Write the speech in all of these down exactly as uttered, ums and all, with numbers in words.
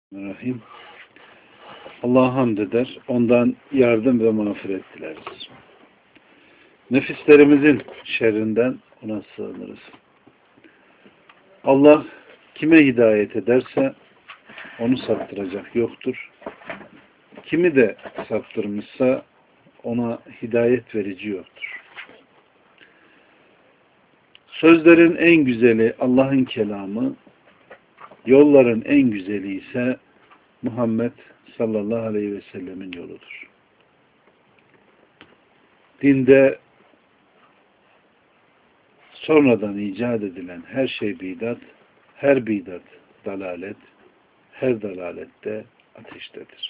Bismillahirrahmanirrahim. Allah'a hamd eder, ondan yardım ve mağfiret dileriz. Nefislerimizin şerrinden ona sığınırız. Allah kime hidayet ederse onu saptıracak yoktur. Kimi de saptırmışsa ona hidayet verici yoktur. Sözlerin en güzeli Allah'ın kelamı, yolların en güzeli ise Muhammed sallallahu aleyhi ve sellemin yoludur. Dinde sonradan icat edilen her şey bidat, her bidat dalalet, her dalalette ateştedir.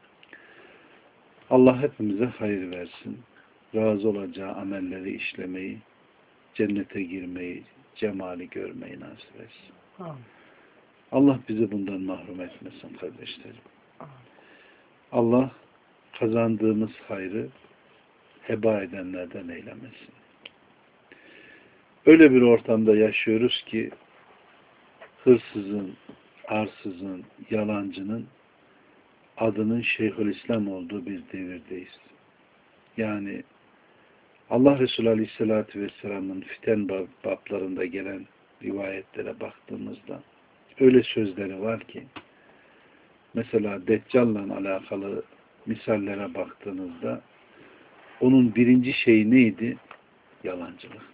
Allah hepimize hayır versin. Razı olacağı amelleri işlemeyi, cennete girmeyi, cemali görmeyi nasip etsin. Amin. Allah bizi bundan mahrum etmesin kardeşlerim. Allah kazandığımız hayrı heba edenlerden eylemesin. Öyle bir ortamda yaşıyoruz ki hırsızın, arsızın, yalancının adının Şeyhülislam olduğu bir devirdeyiz. Yani Allah Resulü Aleyhisselatü Vesselam'ın fiten bablarında gelen rivayetlere baktığımızda öyle sözleri var ki mesela Deccal'la alakalı misallere baktığınızda onun birinci şeyi neydi? Yalancılıktı.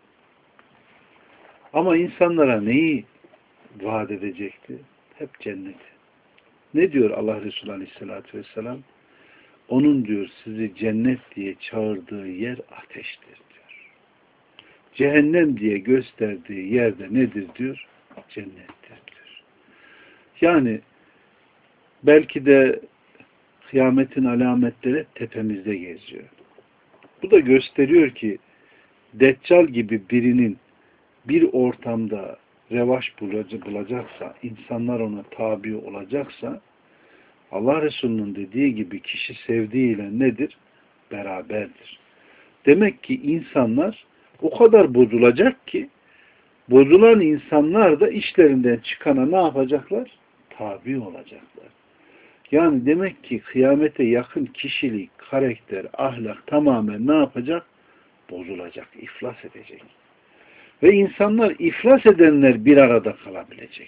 Ama insanlara neyi vaat edecekti? Hep cenneti. Ne diyor Allah Resulü Aleyhisselatü Vesselam? Onun diyor sizi cennet diye çağırdığı yer ateştir diyor. Cehennem diye gösterdiği yerde nedir diyor? Cennettir diyor. Yani belki de kıyametin alametleri tepemizde geziyor. Bu da gösteriyor ki Deccal gibi birinin bir ortamda revaç bulacaksa, insanlar ona tabi olacaksa Allah Resulü'nün dediği gibi kişi sevdiğiyle nedir? Beraberdir. Demek ki insanlar o kadar bozulacak ki bozulan insanlar da işlerinden çıkana ne yapacaklar? Tabi olacaklar. Yani demek ki kıyamete yakın kişilik, karakter, ahlak tamamen ne yapacak? Bozulacak, iflas edecek. Ve insanlar iflas edenler bir arada kalabilecek.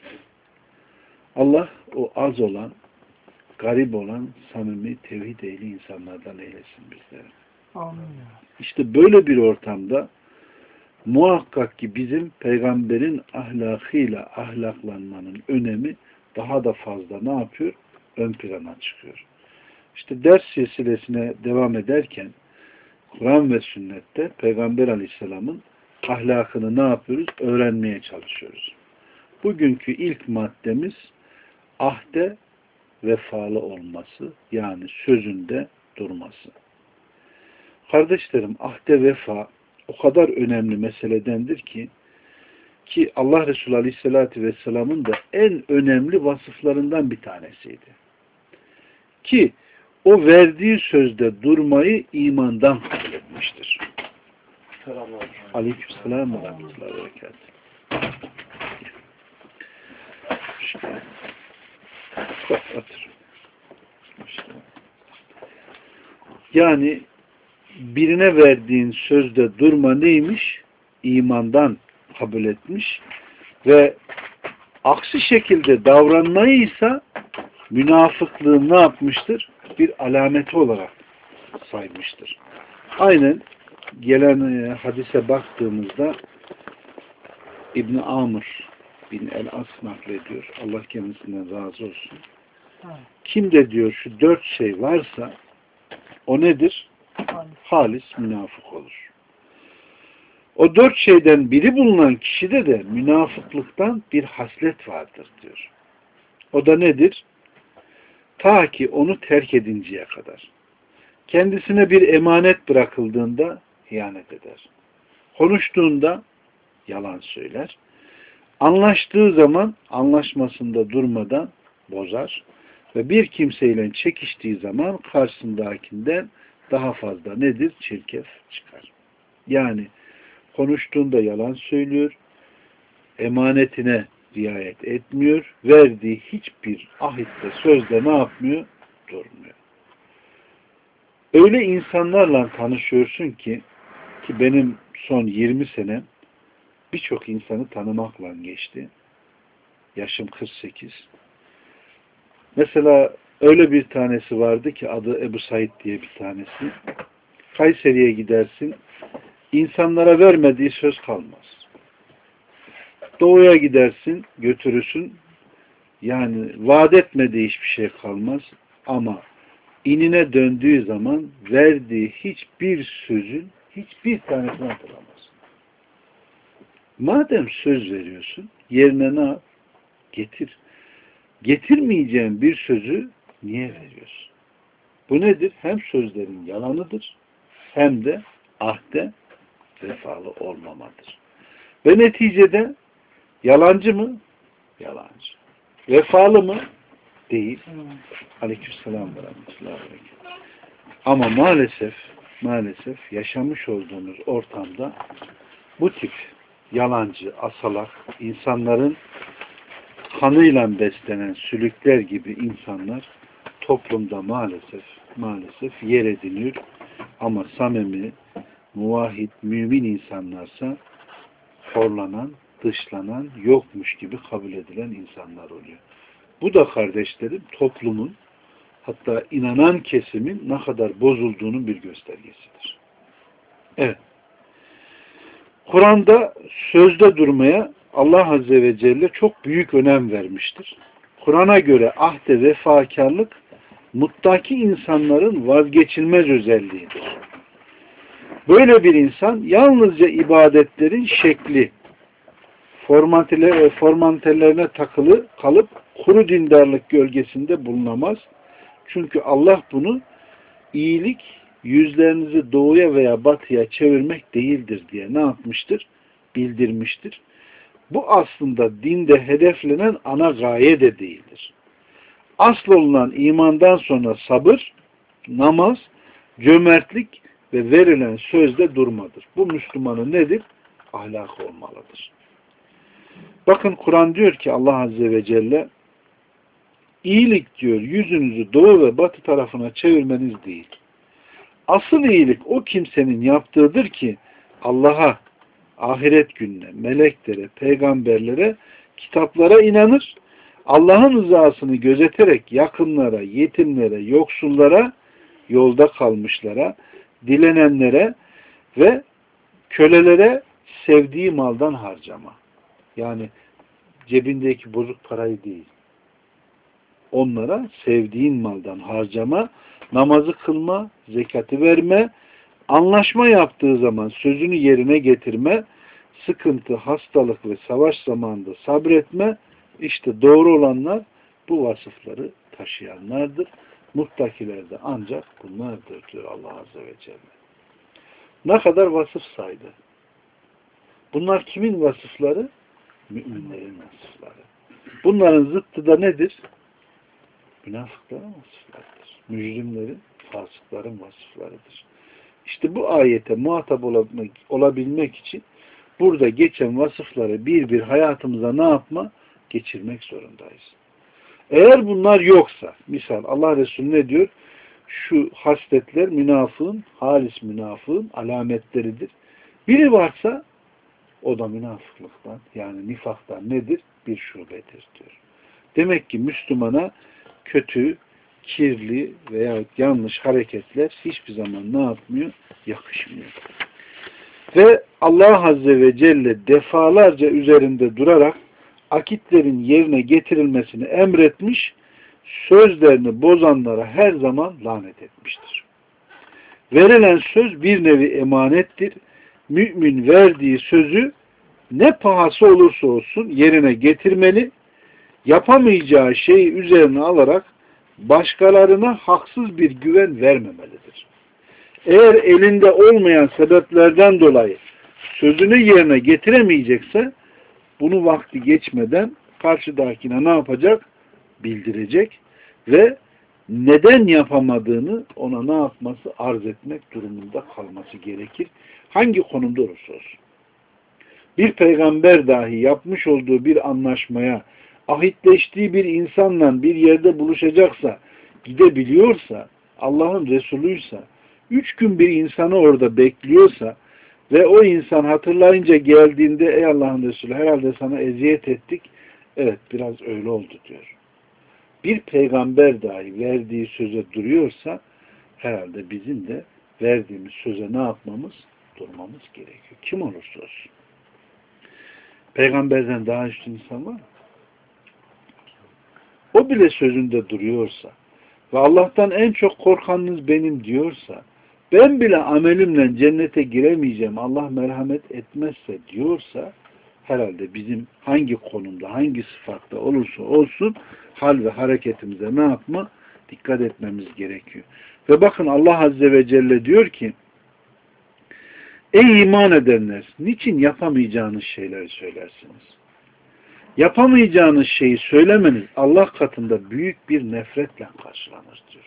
Allah o az olan, garip olan, samimi, tevhid ehli insanlardan eylesin bizleri. Amin. İşte böyle bir ortamda muhakkak ki bizim peygamberin ahlakıyla ahlaklanmanın önemi daha da fazla ne yapıyor? Ön plana çıkıyor. İşte ders silsilesine devam ederken Kur'an ve sünnette Peygamber Aleyhisselam'ın ahlakını ne yapıyoruz? Öğrenmeye çalışıyoruz. Bugünkü ilk maddemiz ahde vefalı olması, yani sözünde durması. Kardeşlerim, ahde vefa o kadar önemli meseledendir ki ki Allah Resulü Aleyhisselatü Vesselam'ın da en önemli vasıflarından bir tanesiydi. Ki o verdiği sözde durmayı imandan kabul etmiştir. Aleykümselam ve rahmetullahi ve berekatuhu. İşte. İşte. Yani birine verdiğin sözde durma neymiş? İmandan kabul etmiş ve aksi şekilde davranmayı ise münafıklığın ne yapmıştır? Bir alameti olarak saymıştır. Aynen gelen e, hadise baktığımızda İbn Amr bin el-As naklediyor. Allah kendisinden razı olsun. Kim de diyor şu dört şey varsa o nedir? Halis münafık olur. O dört şeyden biri bulunan kişide de münafıklıktan bir haslet vardır diyor. O da nedir? Ta ki onu terk edinceye kadar. Kendisine bir emanet bırakıldığında ihanet eder. Konuştuğunda yalan söyler. Anlaştığı zaman anlaşmasında durmadan bozar. Ve bir kimseyle çekiştiği zaman karşısındakinden daha fazla nedir? Çirkef çıkar. Yani konuştuğunda yalan söylüyor. Emanetine riayet etmiyor. Verdiği hiçbir ahitte, sözde ne yapmıyor? Durmuyor. Öyle insanlarla tanışıyorsun ki ki benim son yirmi senem birçok insanı tanımakla geçti. Yaşım kırk sekiz. Mesela öyle bir tanesi vardı ki adı Ebu Said diye bir tanesi. Kayseri'ye gidersin. İnsanlara vermediği söz kalmaz. Doğuya gidersin, götürürsün. Yani vaat etmediği hiçbir şey kalmaz. Ama inine döndüğü zaman verdiği hiçbir sözün hiçbir tanesini hatırlamaz. Madem söz veriyorsun, yerine ne yap? Getir. Getirmeyeceğin bir sözü niye veriyorsun? Bu nedir? Hem sözlerin yalanıdır, hem de ahde vefalı olmamadır. Ve neticede yalancı mı? Yalancı. Vefalı mı? Değil. Aleykümselam ve rahmetullahi ve berekatuhu. Ama maalesef maalesef yaşamış olduğumuz ortamda bu tip yalancı, asalak, insanların kanıyla beslenen sülükler gibi insanlar toplumda maalesef maalesef yer ediniyor. Ama samimi, muvahhid, mümin insanlarsa horlanan, dışlanan, yokmuş gibi kabul edilen insanlar oluyor. Bu da kardeşlerim toplumun, hatta inanan kesimin ne kadar bozulduğunun bir göstergesidir. Evet. Kur'an'da sözde durmaya Allah Azze ve Celle çok büyük önem vermiştir. Kur'an'a göre ahde vefakarlık muttaki insanların vazgeçilmez özelliğidir. Böyle bir insan yalnızca ibadetlerin şekli, formalitelerine takılı kalıp kuru dindarlık gölgesinde bulunamaz. Çünkü Allah bunu iyilik yüzlerinizi doğuya veya batıya çevirmek değildir diye ne yapmıştır? Bildirmiştir. Bu aslında dinde hedeflenen ana gaye de değildir. Asıl olunan imandan sonra sabır, namaz, cömertlik ve verilen sözde durmadır. Bu Müslümanın nedir? Ahlakı olmalıdır. Bakın Kur'an diyor ki Allah Azze ve Celle iyilik diyor yüzünüzü doğu ve batı tarafına çevirmeniz değil. Asıl iyilik o kimsenin yaptığıdır ki Allah'a, ahiret gününe, meleklere, peygamberlere, kitaplara inanır. Allah'ın rızasını gözeterek yakınlara, yetimlere, yoksullara, yolda kalmışlara, dilenenlere ve kölelere sevdiği maldan harcama. Yani cebindeki bozuk parayı değil. Onlara sevdiğin maldan harcama, namazı kılma, zekatı verme, anlaşma yaptığı zaman sözünü yerine getirme, sıkıntı, hastalık ve savaş zamanında sabretme, işte doğru olanlar bu vasıfları taşıyanlardır. Muttakiler de ancak bunlardır diyor Allah Azze ve Celle. Ne kadar vasıf saydı. Bunlar kimin vasıfları? Müminlerin vasıfları. Bunların zıttı da nedir? Münafıkların vasıflarıdır. Mücrimlerin, fasıkların vasıflarıdır. İşte bu ayete muhatap olabilmek, olabilmek için burada geçen vasıfları bir bir hayatımıza ne yapma? Geçirmek zorundayız. Eğer bunlar yoksa, misal Allah Resulü ne diyor? Şu hasletler münafığın, halis münafığın alametleridir. Biri varsa o da münafıklıktan, yani nifaktan nedir? Bir şubedir diyor. Demek ki Müslümana kötü, kirli veya yanlış hareketler hiçbir zaman ne yapmıyor? Yakışmıyor. Ve Allah Azze ve Celle defalarca üzerinde durarak akitlerin yerine getirilmesini emretmiş, sözlerini bozanlara her zaman lanet etmiştir. Verilen söz bir nevi emanettir. Mümin verdiği sözü ne pahası olursa olsun yerine getirmeli, yapamayacağı şeyi üzerine alarak başkalarına haksız bir güven vermemelidir. Eğer elinde olmayan sebeplerden dolayı sözünü yerine getiremeyecekse bunu vakti geçmeden karşıdakine ne yapacak? Bildirecek ve neden yapamadığını ona ne yapması? Arz etmek durumunda kalması gerekir. Hangi konumda olursa olsun. Bir peygamber dahi yapmış olduğu bir anlaşmaya, ahitleştiği bir insanla bir yerde buluşacaksa, gidebiliyorsa, Allah'ın Resulüyse, üç gün bir insanı orada bekliyorsa ve o insan hatırlayınca geldiğinde ey Allah'ın Resulü herhalde sana eziyet ettik. Evet, biraz öyle oldu diyor. Bir peygamber dahi verdiği söze duruyorsa herhalde bizim de verdiğimiz söze ne yapmamız? Durmamız gerekiyor. Kim olursa olsun. Peygamberden daha üstün insan var mı? O bile sözünde duruyorsa ve Allah'tan en çok korkanınız benim diyorsa, ben bile amelimle cennete giremeyeceğim, Allah merhamet etmezse diyorsa, herhalde bizim hangi konumda, hangi sıfatta olursa olsun hal ve hareketimize ne yapma? Dikkat etmemiz gerekiyor. Ve bakın Allah Azze ve Celle diyor ki, ey iman edenler, niçin yapamayacağınız şeyleri söylersiniz? Yapamayacağınız şeyi söylemeniz Allah katında büyük bir nefretle karşılanır diyor.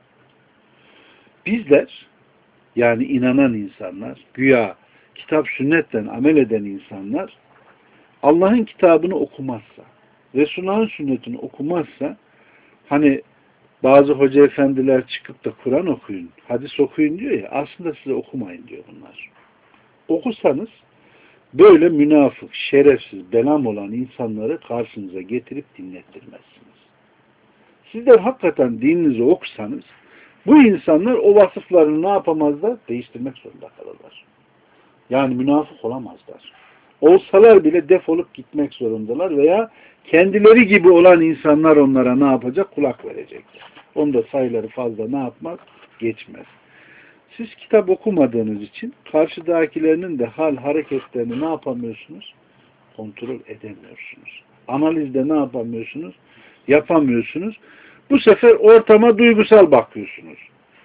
Bizler, yani inanan insanlar, güya kitap sünnetten amel eden insanlar, Allah'ın kitabını okumazsa, Resulullah'ın sünnetini okumazsa, hani bazı hoca efendiler çıkıp da Kur'an okuyun, hadis okuyun diyor ya, aslında size okumayın diyor bunlar. Okusanız, böyle münafık, şerefsiz, belam olan insanları karşınıza getirip dinlettirmezsiniz. Sizler hakikaten dininizi okusanız, bu insanlar o vasıflarını ne yapamazlar? Değiştirmek zorunda kalırlar. Yani münafık olamazlar. Olsalar bile defolup gitmek zorundalar veya kendileri gibi olan insanlar onlara ne yapacak? Kulak verecekler. Onda sayıları fazla ne yapmaz? Geçmez. Siz kitap okumadığınız için karşıdakilerinin de hal hareketlerini ne yapamıyorsunuz? Kontrol edemiyorsunuz. Analizde ne yapamıyorsunuz? Yapamıyorsunuz. Bu sefer ortama duygusal bakıyorsunuz.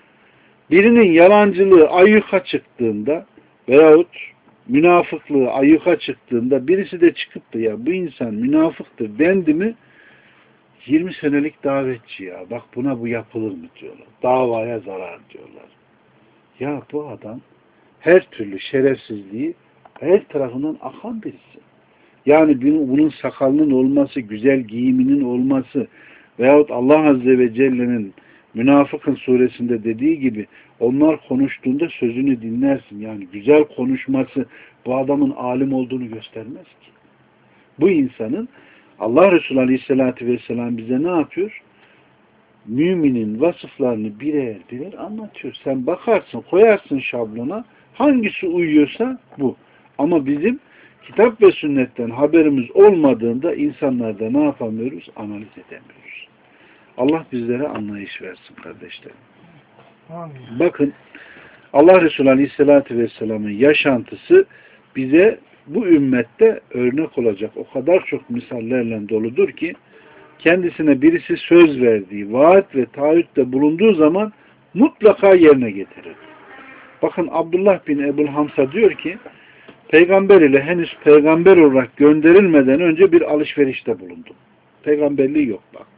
Birinin yalancılığı ayyuka çıktığında veyahut münafıklığı ayyuka çıktığında birisi de çıkıp da ya bu insan münafıktır dendi mi yirmi senelik davetçi ya bak buna bu yapılır mı diyorlar. Davaya zarar diyorlar. Ya bu adam her türlü şerefsizliği her tarafından akan birisi. Yani bunun sakalının olması, güzel giyiminin olması veyahut Allah Azze ve Celle'nin Münafıkın suresinde dediği gibi onlar konuştuğunda sözünü dinlersin. Yani güzel konuşması bu adamın alim olduğunu göstermez ki. Bu insanın Allah Resulü Aleyhisselatü Vesselam bize ne yapıyor? Müminin vasıflarını birer birer anlatıyor. Sen bakarsın, koyarsın şablona. Hangisi uyuyorsa bu. Ama bizim kitap ve sünnetten haberimiz olmadığında insanlarda ne yapamıyoruz? Analiz edemiyoruz. Allah bizlere anlayış versin kardeşlerim. Amin. Bakın Allah Resulü Aleyhisselatü Vesselam'ın yaşantısı bize bu ümmette örnek olacak. O kadar çok misallerle doludur ki kendisine birisi söz verdiği, vaat ve taahhütte bulunduğu zaman mutlaka yerine getirir. Bakın Abdullah bin Ebu'l Hamsa diyor ki peygamber ile henüz peygamber olarak gönderilmeden önce bir alışverişte bulundum. Peygamberliği yok bak.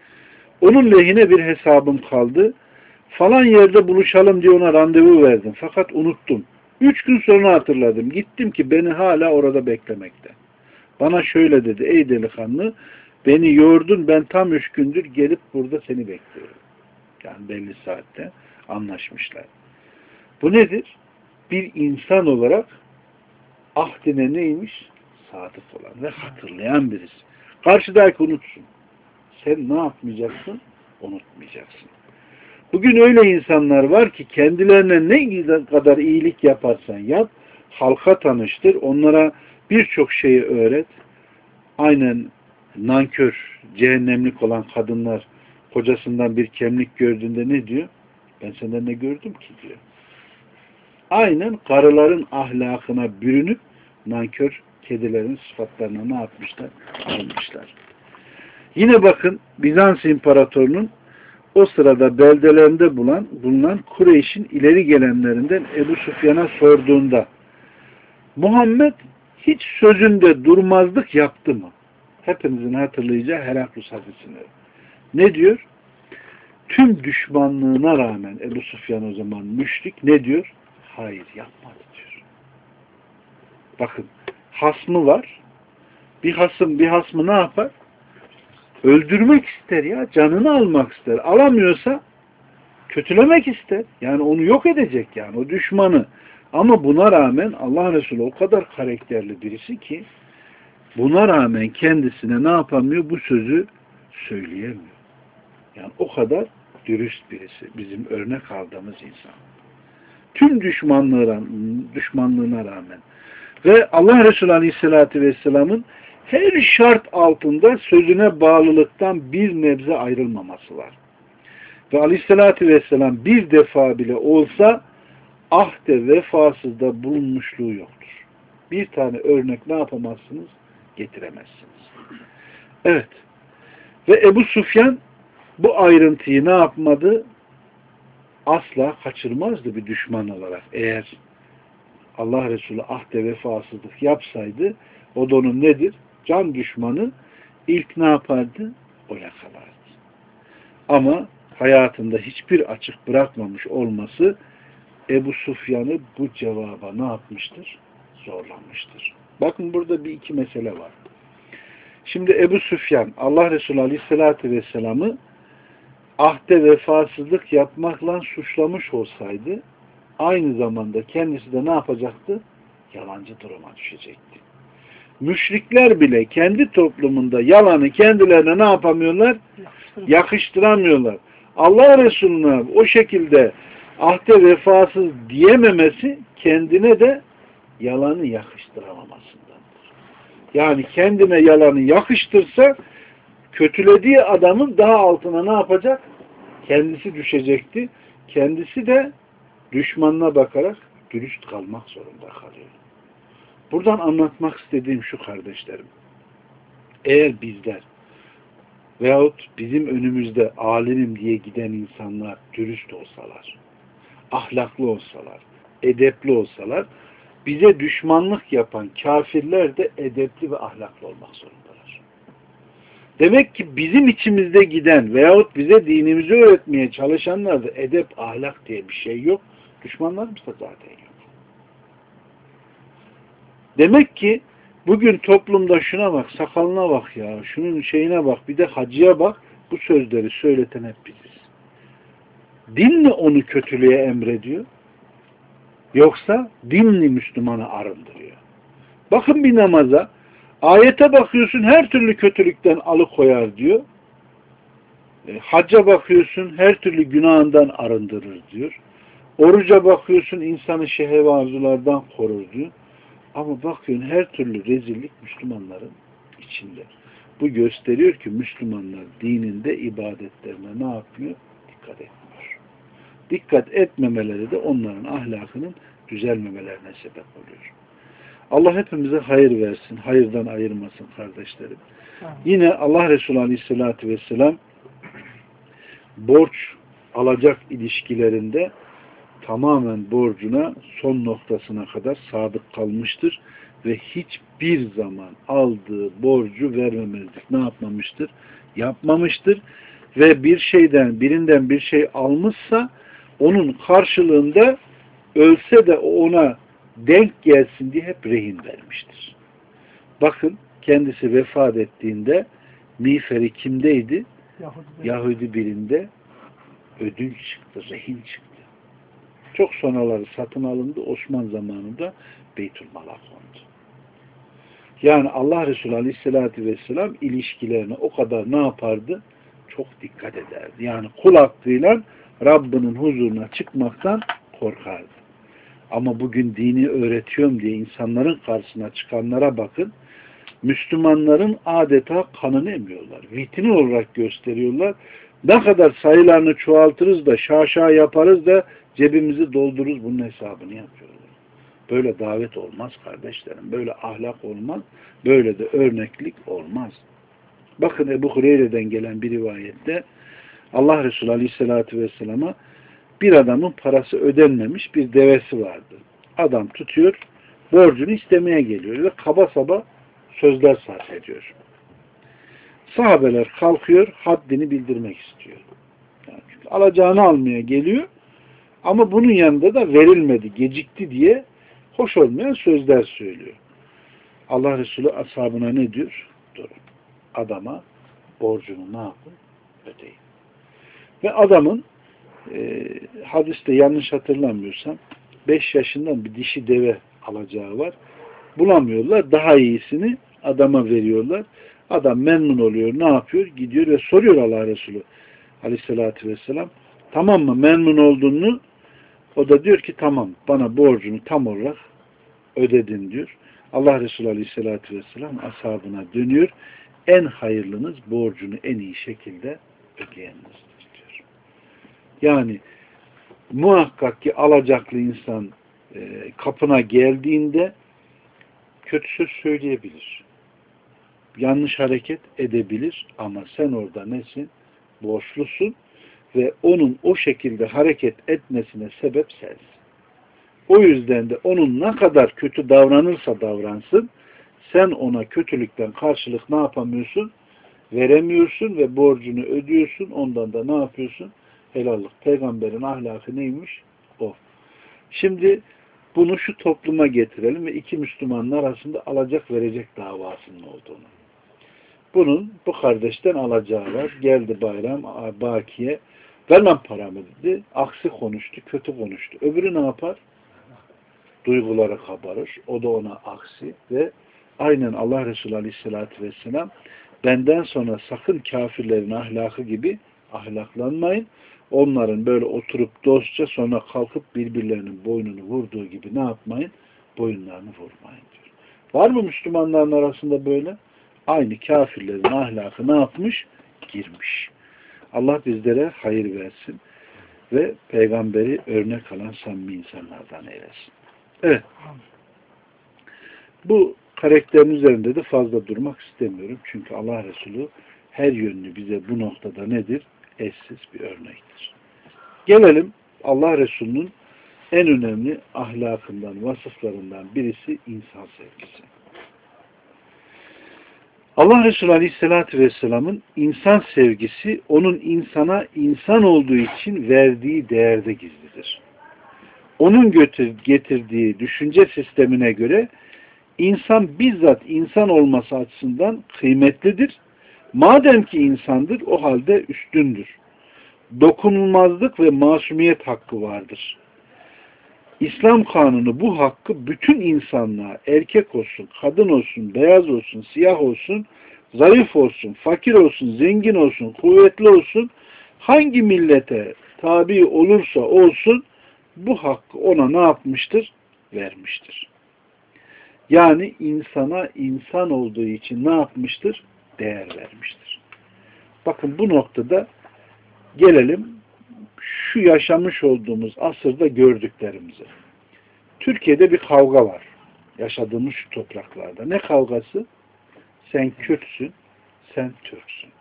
Onun lehine bir hesabım kaldı. Falan yerde buluşalım diye ona randevu verdim. Fakat unuttum. Üç gün sonra hatırladım. Gittim ki beni hala orada beklemekte. Bana şöyle dedi. Ey delikanlı beni yordun. Ben tam üç gündür gelip burada seni bekliyorum. Yani belli saatte anlaşmışlar. Bu nedir? Bir insan olarak ahdine neymiş? Sadık olan ve hatırlayan birisi. Karşıdaki unutsun. Sen ne yapmayacaksın? Unutmayacaksın. Bugün öyle insanlar var ki kendilerine ne kadar iyilik yaparsan yap, halka tanıştır, onlara birçok şeyi öğret. Aynen nankör, cehennemlik olan kadınlar kocasından bir kemlik gördüğünde ne diyor? Ben senden ne gördüm ki diyor. Aynen karıların ahlakına bürünüp nankör kedilerin sıfatlarına ne yapmışlar? Almışlar. Yine bakın Bizans İmparatorunun o sırada beldelerinde bulunan, bulunan Kureyş'in ileri gelenlerinden Ebu Süfyan'a sorduğunda Muhammed hiç sözünde durmazlık yaptı mı? Hepinizin hatırlayacağı Heraklus hadisini. Ne diyor? Tüm düşmanlığına rağmen Ebu Süfyan o zaman müşrik ne diyor? Hayır yapmadı diyor. Bakın hasmı var. Bir hasım bir hasmı ne yapar? Öldürmek ister ya. Canını almak ister. Alamıyorsa kötülemek ister. Yani onu yok edecek yani. O düşmanı. Ama buna rağmen Allah Resulü o kadar karakterli birisi ki buna rağmen kendisine ne yapamıyor? Bu sözü söyleyemiyor. Yani o kadar dürüst birisi. Bizim örnek aldığımız insan. Tüm düşmanlığına, düşmanlığına rağmen. Ve Allah Resulü Aleyhisselatü Vesselam'ın her şart altında sözüne bağlılıktan bir nebze ayrılmaması var. Ve Aleyhisselatü Vesselam bir defa bile olsa ahde vefasızda bulunmuşluğu yoktur. Bir tane örnek ne yapamazsınız? Getiremezsiniz. Evet. Ve Ebu Süfyan bu ayrıntıyı ne yapmadı? Asla kaçırmazdı bir düşman olarak. Eğer Allah Resulü ahde vefasızlık yapsaydı o da onun nedir? Can düşmanı ilk ne yapardı? O yakalardı. Ama hayatında hiçbir açık bırakmamış olması Ebu Sufyan'ı bu cevaba ne yapmıştır? Zorlanmıştır. Bakın burada bir iki mesele var. Şimdi Ebu Süfyan Allah Resulü Aleyhisselatü Vesselam'ı ahde vefasızlık yapmakla suçlamış olsaydı aynı zamanda kendisi de ne yapacaktı? Yalancı duruma düşecekti. Müşrikler bile kendi toplumunda yalanı kendilerine ne yapamıyorlar? Yakıştıramıyorlar. Allah Resulü'ne o şekilde ahde vefasız diyememesi kendine de yalanı yakıştıramamasındandır. Yani kendine yalanı yakıştırsa kötülediği adamın daha altına ne yapacak? Kendisi düşecekti. Kendisi de düşmanına bakarak dürüst kalmak zorunda kalıyor. Buradan anlatmak istediğim şu kardeşlerim. Eğer bizler veyahut bizim önümüzde alimim diye giden insanlar dürüst olsalar, ahlaklı olsalar, edepli olsalar, bize düşmanlık yapan kafirler de edepli ve ahlaklı olmak zorundalar. Demek ki bizim içimizde giden veyahut bize dinimizi öğretmeye çalışanlarda edep, ahlak diye bir şey yok. Düşmanlarımız da zaten yok. Demek ki bugün toplumda şuna bak, sakalına bak ya, şunun şeyine bak, bir de hacıya bak, bu sözleri söyleten hep biziz. Din mi onu kötülüğe emrediyor? Yoksa din mi Müslümanı arındırıyor? Bakın bir namaza, ayete bakıyorsun her türlü kötülükten alıkoyar diyor. E, hacca bakıyorsun her türlü günahından arındırır diyor. Oruca bakıyorsun insanı şehve arzulardan korur diyor. Ama bakıyorsun her türlü rezillik Müslümanların içinde. Bu gösteriyor ki Müslümanlar dininde, ibadetlerine ne yapmıyor? Dikkat etmiyor. Dikkat etmemeleri de onların ahlakının düzelmemelerine sebep oluyor. Allah hepimize hayır versin, hayırdan ayırmasın kardeşlerim. Yine Allah Resulü Aleyhisselatü Vesselam borç alacak ilişkilerinde tamamen borcuna son noktasına kadar sadık kalmıştır ve hiçbir zaman aldığı borcu vermemezlik ne yapmamıştır? Yapmamıştır ve bir şeyden, birinden bir şey almışsa onun karşılığında ölse de ona denk gelsin diye hep rehin vermiştir. Bakın kendisi vefat ettiğinde miğferi kimdeydi? Yahudi, Yahudi birinde ödünç çıktı, rehin çıktı. Çok sonraları satın alındı. Osman zamanında Beytülmal'a kondu. Yani Allah Resulü Aleyhisselatü Vesselam ilişkilerine o kadar ne yapardı? Çok dikkat ederdi. Yani kul hakkıyla Rabbinin huzuruna çıkmaktan korkardı. Ama bugün dini öğretiyorum diye insanların karşısına çıkanlara bakın. Müslümanların adeta kanını emiyorlar. Vitrin olarak gösteriyorlar. Ne kadar sayılarını çoğaltırız da şaşa yaparız da cebimizi doldururuz, bunun hesabını yapıyorlar. Böyle davet olmaz kardeşlerim. Böyle ahlak olmaz. Böyle de örneklik olmaz. Bakın Ebu Hureyre'den gelen bir rivayette Allah Resulü Aleyhisselatü Vesselam'a bir adamın parası ödenmemiş bir devesi vardı. Adam tutuyor, borcunu istemeye geliyor ve kaba saba sözler sarf ediyor. Sahabeler kalkıyor, haddini bildirmek istiyor. Yani çünkü alacağını almaya geliyor ama bunun yanında da verilmedi, gecikti diye hoş olmayan sözler söylüyor. Allah Resulü ashabına ne diyor? Durun. Adama borcunu ne yapın? Ödeyin. Ve adamın e, hadiste yanlış hatırlamıyorsam beş yaşından bir dişi deve alacağı var. Bulamıyorlar. Daha iyisini adama veriyorlar. Adam memnun oluyor. Ne yapıyor? Gidiyor ve soruyor Allah Resulü Aleyhisselatü Vesselam. Tamam mı? Memnun olduğunu. O da diyor ki tamam. Bana borcunu tam olarak ödedin diyor. Allah Resulü Aleyhisselatü Vesselam ashabına dönüyor. En hayırlınız borcunu en iyi şekilde ödeyenizdir diyor. Yani muhakkak ki alacaklı insan e, kapına geldiğinde kötü söz söyleyebilir. Yanlış hareket edebilir ama sen orada nesin? Borçlusun ve onun o şekilde hareket etmesine sebep sensin. O yüzden de onun ne kadar kötü davranırsa davransın, sen ona kötülükten karşılık ne yapamıyorsun? Veremiyorsun ve borcunu ödüyorsun. Ondan da ne yapıyorsun? Helallik. Peygamberin ahlakı neymiş? O. Şimdi bunu şu topluma getirelim ve iki Müslümanın arasında alacak verecek davasının olduğunu. Bunun bu kardeşten alacağı var. Geldi bayram, bakiye. Vermem paramı dedi. Aksi konuştu, kötü konuştu. Öbürü ne yapar? Duyguları kabarır. O da ona aksi ve aynen Allah Resulü Aleyhisselatü Vesselam benden sonra sakın kafirlerin ahlakı gibi ahlaklanmayın. Onların böyle oturup dostça sonra kalkıp birbirlerinin boynunu vurduğu gibi ne yapmayın? Boyunlarını vurmayın diyor. Var mı Müslümanların arasında böyle? Aynı kafirlerin ahlakı ne yapmış? Girmiş. Allah bizlere hayır versin ve peygamberi örnek alan samimi insanlardan eylesin. Evet. Bu karakterin üzerinde de fazla durmak istemiyorum. Çünkü Allah Resulü her yönlü bize bu noktada nedir? Eşsiz bir örnektir. Gelelim Allah Resulü'nün en önemli ahlakından, vasıflarından birisi insan sevgisi. Allah Resulü Aleyhisselatü Vesselam'ın insan sevgisi onun insana insan olduğu için verdiği değerde gizlidir. Onun getirdiği düşünce sistemine göre insan bizzat insan olması açısından kıymetlidir. Madem ki insandır, o halde üstündür. Dokunulmazlık ve masumiyet hakkı vardır. İslam kanunu bu hakkı bütün insanlığa, erkek olsun, kadın olsun, beyaz olsun, siyah olsun, zayıf olsun, fakir olsun, zengin olsun, kuvvetli olsun, hangi millete tabi olursa olsun, bu hakkı ona ne yapmıştır? Vermiştir. Yani insana insan olduğu için ne yapmıştır? Değer vermiştir. Bakın bu noktada gelelim şu yaşamış olduğumuz asırda gördüklerimize. Türkiye'de bir kavga var. Yaşadığımız şu topraklarda. Ne kavgası? Sen Kürtsün, sen Türksün.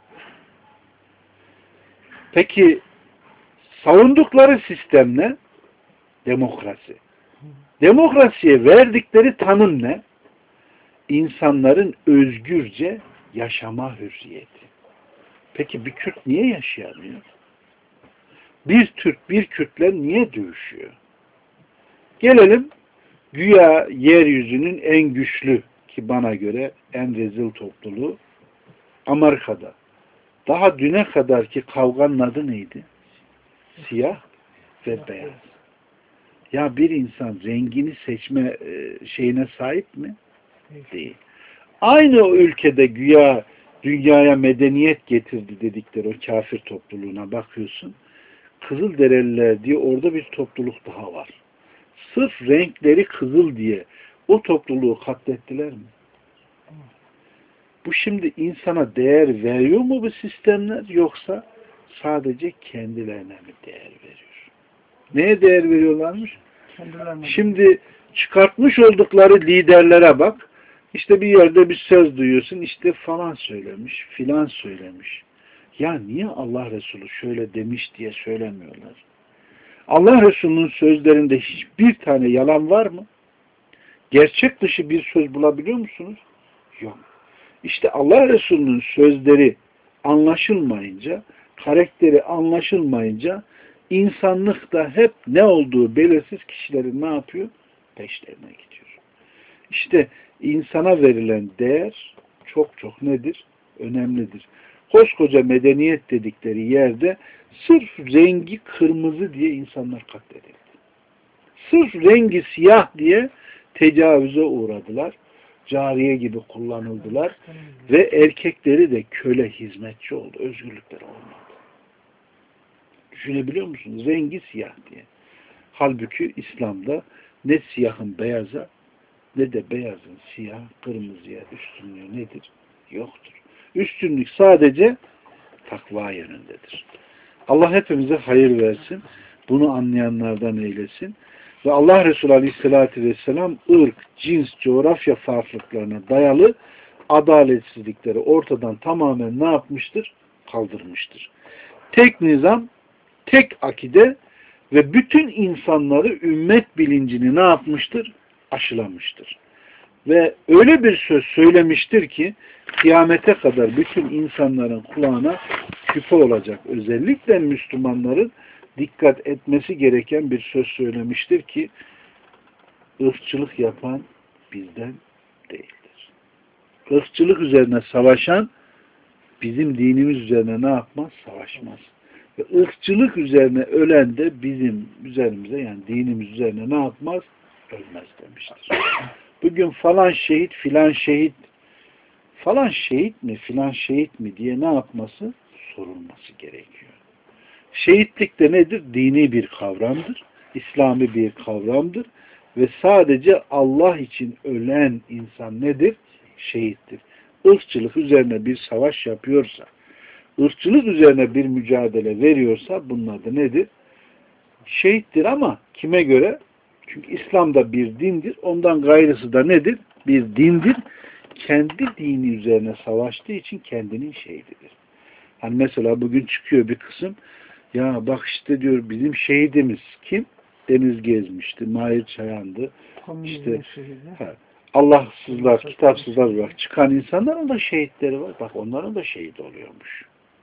Peki savundukları sistem ne? Demokrasi. Demokrasiye verdikleri tanım ne? İnsanların özgürce yaşama hürriyeti. Peki bir Kürt niye yaşayamıyor? Bir Türk bir Kürtler niye dövüşüyor? Gelelim güya yeryüzünün en güçlü ki bana göre en rezil topluluğu Amerika'da. Daha düne kadarki kavganın adı neydi? Siyah ve beyaz. Ya bir insan rengini seçme şeyine sahip mi? Değil. Aynı o ülkede güya dünyaya medeniyet getirdi dedikleri o kafir topluluğuna bakıyorsun. Kızılderililer diye orada bir topluluk daha var. Sırf renkleri kızıl diye o topluluğu katlettiler mi? Bu şimdi insana değer veriyor mu bu sistemler yoksa sadece kendilerine mi değer veriyor? Neye değer veriyorlarmış? Şimdi çıkartmış oldukları liderlere bak. İşte bir yerde bir söz duyuyorsun. İşte falan söylemiş, filan söylemiş. Ya niye Allah Resulü şöyle demiş diye söylemiyorlar? Allah Resulü'nün sözlerinde hiçbir tane yalan var mı? Gerçek dışı bir söz bulabiliyor musunuz? Yok. İşte Allah Resulü'nün sözleri anlaşılmayınca, karakteri anlaşılmayınca insanlık da hep ne olduğu belirsiz kişilerin ne yapıyor? Peşlerine gidiyor. İşte insana verilen değer çok çok nedir? Önemlidir. Koskoca medeniyet dedikleri yerde sırf rengi kırmızı diye insanlar katledildi. Sırf rengi siyah diye tecavüze uğradılar. Cariye gibi kullanıldılar. Ve erkekleri de köle, hizmetçi oldu. Özgürlükleri olmadı. Düşünebiliyor musunuz? Rengi siyah diye. Halbuki İslam'da ne siyahın beyaza ne de beyazın siyah, kırmızıya üstünlüğü nedir? Yoktur. Üstünlük sadece takva yönündedir. Allah hepimize hayır versin. Bunu anlayanlardan eylesin. Ve Allah Resulü Aleyhisselatü Vesselam ırk, cins, coğrafya farklılıklarına dayalı adaletsizlikleri ortadan tamamen ne yapmıştır? Kaldırmıştır. Tek nizam, tek akide ve bütün insanları ümmet bilincini ne yapmıştır? Aşılamıştır. Ve öyle bir söz söylemiştir ki kıyamete kadar bütün insanların kulağına küpe olacak. Özellikle Müslümanların dikkat etmesi gereken bir söz söylemiştir ki ırkçılık yapan bizden değildir. Irkçılık üzerine savaşan bizim dinimiz üzerine ne yapmaz? Savaşmaz. Ve ırkçılık üzerine ölen de bizim üzerimize yani dinimiz üzerine ne yapmaz? Ölmez demiştir. Bugün falan şehit filan şehit falan şehit mi filan şehit mi diye ne yapması? Sorulması gerekiyor. Şehitlik de nedir? Dini bir kavramdır. İslami bir kavramdır. Ve sadece Allah için ölen insan nedir? Şehittir. Irkçılık üzerine bir savaş yapıyorsa, ırkçılık üzerine bir mücadele veriyorsa bunlar da nedir? Şehittir ama kime göre? Çünkü İslam'da bir dindir. Ondan gayrısı da nedir? Bir dindir. Kendi dini üzerine savaştığı için kendinin şehididir. Hani mesela bugün çıkıyor bir kısım ya bak işte diyor bizim şehidimiz kim? Deniz gezmişti, Mahir Çayan'dı. İşte ha, Allahsızlar, kitapsızlar bak çıkan insanların da şehitleri var. Bak onların da şehit oluyormuş.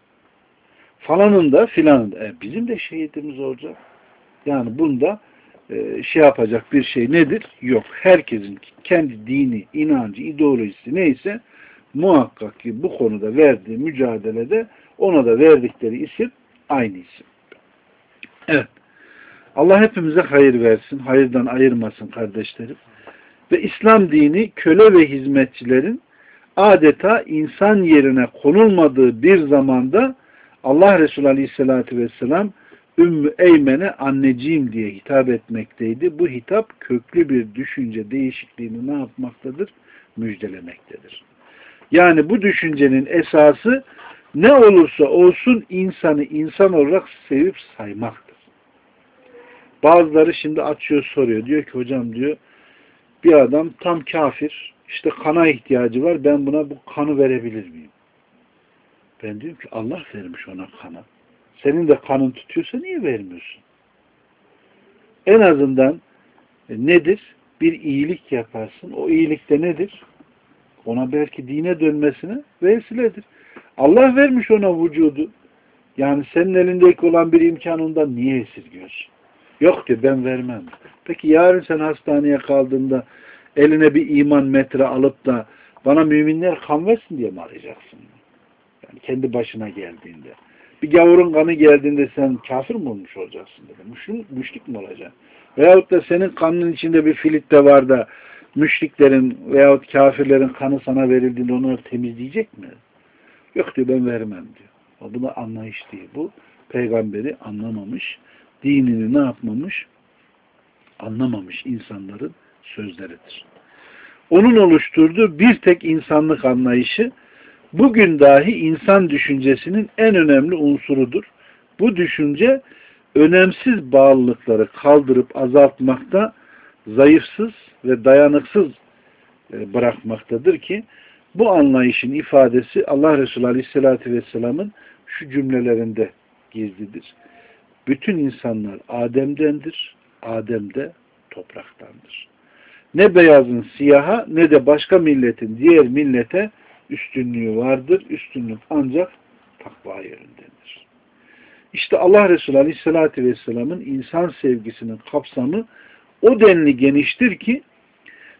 Falanın da filanın da. E, bizim de şehidimiz olacak. Yani bunda e, şey yapacak bir şey nedir? Yok. Herkesin kendi dini, inancı, ideolojisi neyse muhakkak ki bu konuda verdiği mücadelede ona da verdikleri isim aynı isim. Evet. Allah hepimize hayır versin. Hayırdan ayırmasın kardeşlerim. Ve İslam dini köle ve hizmetçilerin adeta insan yerine konulmadığı bir zamanda Allah Resulü Aleyhisselatü Vesselam Ümmü Eymen'e anneciğim diye hitap etmekteydi. Bu hitap köklü bir düşünce değişikliğini ne yapmaktadır? Müjdelemektedir. Yani bu düşüncenin esası ne olursa olsun insanı insan olarak sevip saymaktır. Bazıları şimdi açıyor soruyor. Diyor ki hocam diyor bir adam tam kafir işte kana ihtiyacı var ben buna bu kanı verebilir miyim? Ben diyorum ki Allah vermiş ona kanı. Senin de kanın tutuyorsa niye vermiyorsun? En azından e, nedir? Bir iyilik yaparsın. O iyilik de nedir? Ona belki dine dönmesine vesiledir. Allah vermiş ona vücudu. Yani senin elindeki olan bir imkanından niye esirgiyorsun? Yok diyor ben vermem. Peki yarın sen hastaneye kaldığında eline bir iman metre alıp da bana müminler kan versin diye mi arayacaksın? Yani kendi başına geldiğinde. Bir gavurun kanı geldiğinde sen kafir mi olmuş olacaksın dedi. Müşrik, müşrik mi olacaksın? Veyahut da senin kanının içinde bir filit de var da müşriklerin veyahut kafirlerin kanı sana verildiğinde onları temizleyecek mi? Yok diyor ben vermem diyor. O buna anlayış değil. Bu peygamberi anlamamış, dinini ne yapmamış? Anlamamış insanların sözleridir. Onun oluşturduğu bir tek insanlık anlayışı bugün dahi insan düşüncesinin en önemli unsurudur. Bu düşünce önemsiz bağlılıkları kaldırıp azaltmakta, zayıfsız ve dayanıksız bırakmaktadır ki bu anlayışın ifadesi Allah Resulü Aleyhisselatü Vesselam'ın şu cümlelerinde gizlidir. Bütün insanlar Adem'dendir, Adem de topraktandır. Ne beyazın siyaha ne de başka milletin diğer millete üstünlüğü vardır. Üstünlük ancak takva yerindendir. İşte Allah Resulü Aleyhisselatü Vesselam'ın insan sevgisinin kapsamı o denli geniştir ki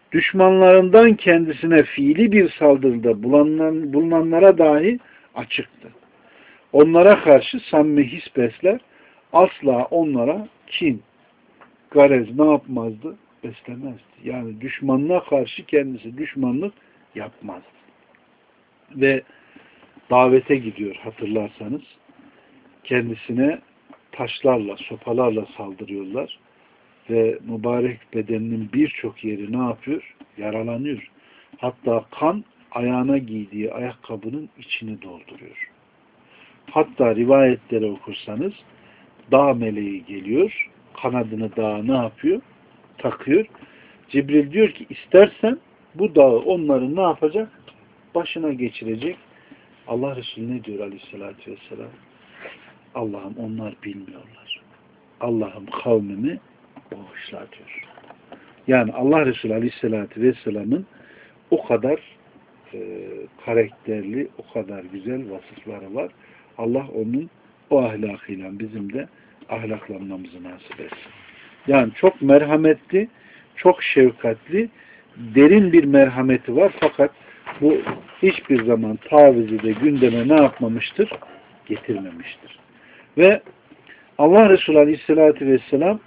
düşmanlarından kendisine fiili bir saldırıda bulunan, bulunanlara dahi açıktı. Onlara karşı samimi his besler, asla onlara kin, garez ne yapmazdı? Beslemezdi. Yani düşmanına karşı kendisi düşmanlık yapmazdı. Ve davete gidiyor hatırlarsanız. Kendisine taşlarla, sopalarla saldırıyorlar. Ve mübarek bedeninin birçok yeri ne yapıyor? Yaralanıyor. Hatta kan ayağına giydiği ayakkabının içini dolduruyor. Hatta rivayetleri okursanız dağ meleği geliyor. Kanadını dağa ne yapıyor? Takıyor. Cibril diyor ki istersen bu dağı onların ne yapacak? Başına geçirecek. Allah Resulü ne diyor aleyhissalatü vesselam? Allah'ım onlar bilmiyorlar. Allah'ım kavmimi bağışla diyor. Yani Allah Resulü aleyhissalatü vesselamın o kadar e, karakterli, o kadar güzel vasıfları var. Allah onun o ahlakıyla bizim de ahlaklanmamızı nasip etsin. Yani çok merhametli, çok şefkatli, derin bir merhameti var. Fakat bu hiçbir zaman tavizi de gündeme ne yapmamıştır? Getirmemiştir. Ve Allah Resulü Aleyhisselatü Vesselam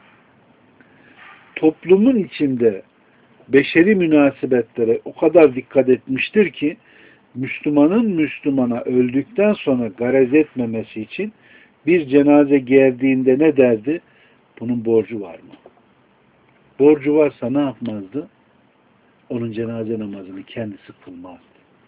toplumun içinde beşeri münasebetlere o kadar dikkat etmiştir ki Müslümanın Müslümana öldükten sonra garez etmemesi için bir cenaze geldiğinde ne derdi? Bunun borcu var mı? Borcu varsa ne yapmazdı? Onun cenaze namazını kendisi kılmazdı.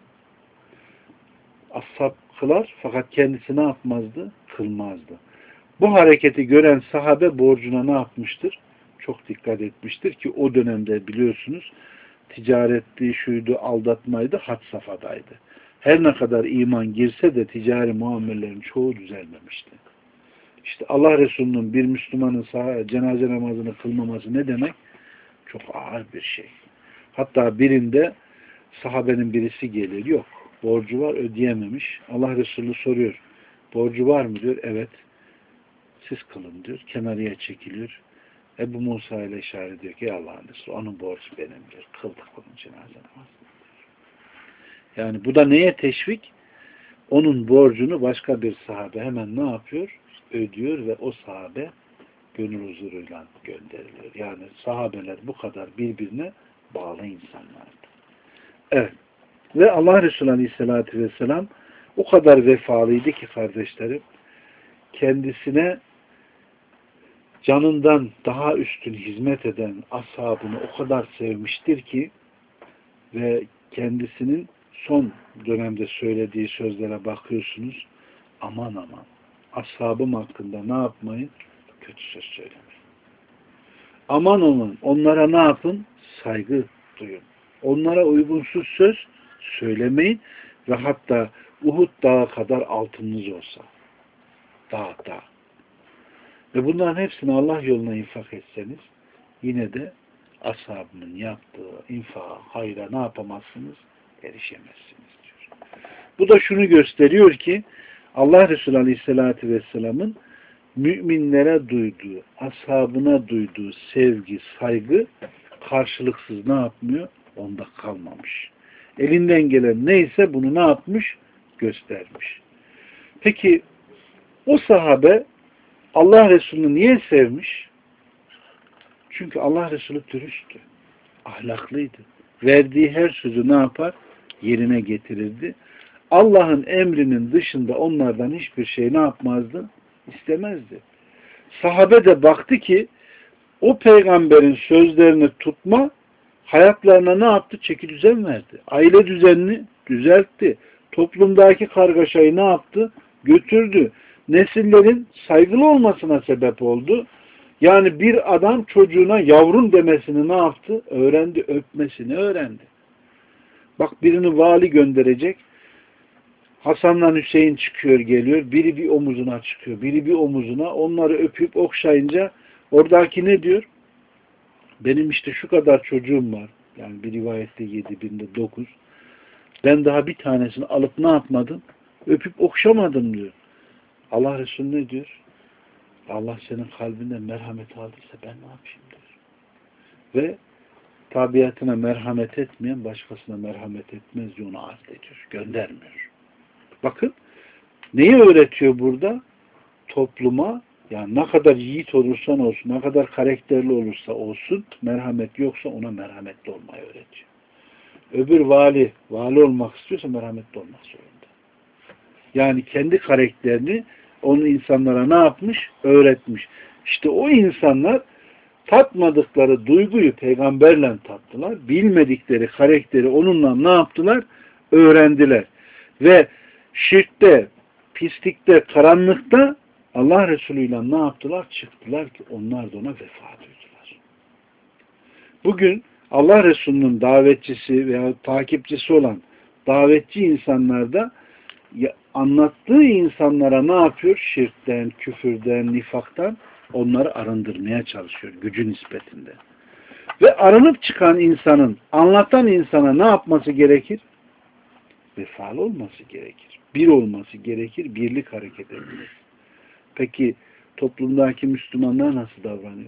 Ashab kılar fakat kendisi ne yapmazdı? Kılmazdı. Bu hareketi gören sahabe borcuna ne yapmıştır? Çok dikkat etmiştir ki o dönemde biliyorsunuz ticaretti, şuydu, aldatmaydı, had safhadaydı. Her ne kadar iman girse de ticari muamellerin çoğu düzelmemişti. İşte Allah Resulü'nün bir Müslümanın cenaze namazını kılmaması ne demek? Çok ağır bir şey. Hatta birinde sahabenin birisi gelir. Yok. Borcu var, ödeyememiş. Allah Resulü soruyor. Borcu var mı diyor. Evet. Siz kılın diyor. Kenarıya çekiliyor. Ebu Musa ile işaret ediyor ki Allah'ın Resulü onun borcu benim diyor. Kıldık onun cenaze namazını. Yani bu da neye teşvik? Onun borcunu başka bir sahabe hemen ne yapıyor? Ödüyor ve o sahabe gönül huzuruyla gönderiliyor. Yani sahabeler bu kadar birbirine bağlı insanlardı. Evet. Ve Allah Resulü Aleyhisselatü Vesselam o kadar vefalıydı ki kardeşlerim kendisine canından daha üstün hizmet eden ashabını o kadar sevmiştir ki ve kendisinin son dönemde söylediği sözlere bakıyorsunuz. Aman aman. Ashabım hakkında ne yapmayın? Kötü söz söylemeyin. Aman aman. Onlara ne yapın? Saygı duyun. Onlara uygunsuz söz söylemeyin ve hatta Uhud dağı kadar altınınız olsa. Dağ dağ. Ve bunların hepsini Allah yoluna infak etseniz yine de ashabının yaptığı infağa, hayra ne yapamazsınız? Erişemezsiniz diyor. Bu da şunu gösteriyor ki Allah Resulü Aleyhisselatü Vesselam'ın müminlere duyduğu, ashabına duyduğu sevgi, saygı karşılıksız ne yapmıyor? Onda kalmamış. Elinden gelen neyse bunu ne yapmış? Göstermiş. Peki o sahabe Allah Resulü'nü niye sevmiş? Çünkü Allah Resulü dürüsttü. Ahlaklıydı. Verdiği her sözü ne yapar? Yerine getirirdi. Allah'ın emrinin dışında onlardan hiçbir şey ne yapmazdı? İstemezdi. Sahabe de baktı ki o peygamberin sözlerini tutma hayatlarına ne yaptı? Çeki düzen verdi. Aile düzenini düzeltti. Toplumdaki kargaşayı ne yaptı? Götürdü. Nesillerin saygılı olmasına sebep oldu. Yani bir adam çocuğuna yavrum demesini ne yaptı? Öğrendi. Öpmesini öğrendi. Bak birini vali gönderecek. Hasan'la Hüseyin çıkıyor geliyor. Biri bir omuzuna çıkıyor. Biri bir omuzuna. Onları öpüp okşayınca oradaki ne diyor? Benim işte şu kadar çocuğum var. Yani bir rivayette yedi, binde dokuz. Ben daha bir tanesini alıp ne yapmadım? Öpüp okşamadım diyor. Allah Resulü ne diyor? Allah senin kalbinden merhamet aldıysa ben ne yapayım diyor. Ve tabiatına merhamet etmeyen başkasına merhamet etmez diye onu art ediyor. Göndermiyor. Bakın neyi öğretiyor burada? Topluma yani ne kadar yiğit olursan olsun, ne kadar karakterli olursa olsun, merhamet yoksa ona merhametli olmayı öğretiyor. Öbür vali, vali olmak istiyorsa merhametli olmak zorunda. Yani kendi karakterini onun insanlara ne yapmış? Öğretmiş. İşte o insanlar tatmadıkları duyguyu peygamberle tattılar. Bilmedikleri karakteri onunla ne yaptılar? Öğrendiler. Ve şirkte, pislikte, karanlıkta Allah Resulü ile ne yaptılar? Çıktılar ki onlar da ona vefa duydular. Bugün Allah Resulü'nün davetçisi veya takipçisi olan davetçi insanlar da anlattığı insanlara ne yapıyor? Şirkten, küfürden, nifaktan onları arındırmaya çalışıyor gücü nispetinde. Ve arınıp çıkan insanın, anlatan insana ne yapması gerekir? Vefalı olması gerekir. Bir olması gerekir, birlik hareket etmesi. Peki toplumdaki Müslümanlar nasıl davranıyor?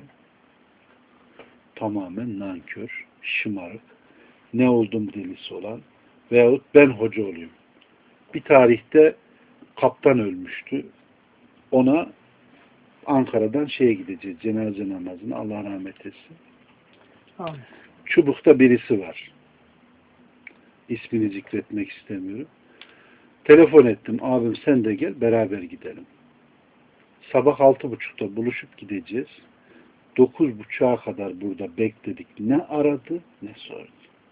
Tamamen nankör, şımarık, ne oldum delisi olan veyahut ben hoca olayım. Bir tarihte kaptan ölmüştü. Ona Ankara'dan şeye gideceğiz, cenaze namazına, Allah rahmet etsin. Amin. Çubuk'ta birisi var. İsmini zikretmek istemiyorum. Telefon ettim, abim sen de gel, beraber gidelim. Sabah altı buçukta buluşup gideceğiz. Dokuz buçuğa kadar burada bekledik. Ne aradı, ne sordu.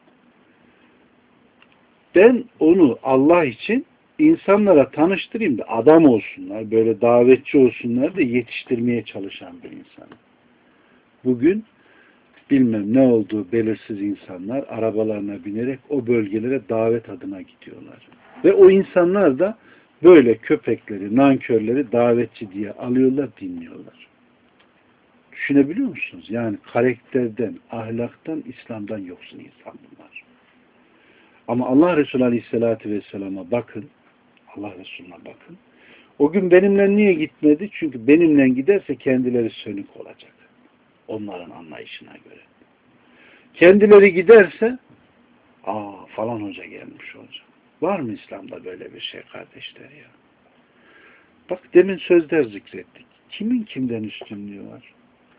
Ben onu Allah için insanlara tanıştırayım da adam olsunlar, böyle davetçi olsunlar da yetiştirmeye çalışan bir insan. Bugün bilmem ne olduğu belirsiz insanlar arabalarına binerek o bölgelere davet adına gidiyorlar. Ve o insanlar da böyle köpekleri, nankörleri davetçi diye alıyorlar, dinliyorlar. Düşünebiliyor musunuz? Yani karakterden, ahlaktan, İslam'dan yoksun insan bunlar. Ama Allah Resulü Aleyhisselatü Vesselam'a bakın, Allah Resulü'ne bakın. O gün benimle niye gitmedi? Çünkü benimle giderse kendileri sönük olacak. Onların anlayışına göre. Kendileri giderse aa falan hoca gelmiş olacak. Var mı İslam'da böyle bir şey kardeşler ya? Bak demin sözler zikrettik. Kimin kimden üstünlüğü var?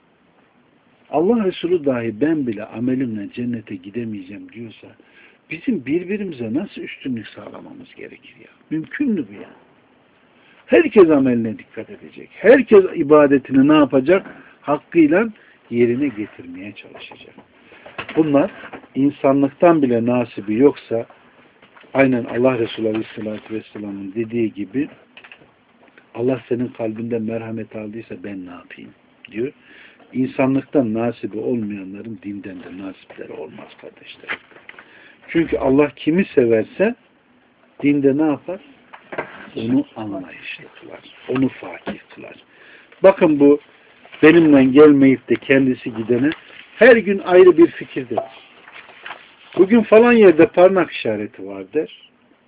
Allah Resulü dahi ben bile amelimle cennete gidemeyeceğim diyorsa bizim birbirimize nasıl üstünlük sağlamamız gerekir ya? Mümkün mü bu ya? Herkes ameline dikkat edecek. Herkes ibadetini ne yapacak? Hakkıyla yerine getirmeye çalışacak. Bunlar insanlıktan bile nasibi yoksa aynen Allah Resulü Aleyhisselatü Vesselam'ın dediği gibi Allah senin kalbinden merhamet aldıysa ben ne yapayım diyor. İnsanlıktan nasibi olmayanların dinden de nasipleri olmaz kardeşler. Çünkü Allah kimi severse dinde ne yapar? Onu anlayışlı kılar. Onu fakih kılar. Bakın bu benimle gelmeyip de kendisi gidene her gün ayrı bir fikirdir. Bugün falan yerde parmak işareti var der.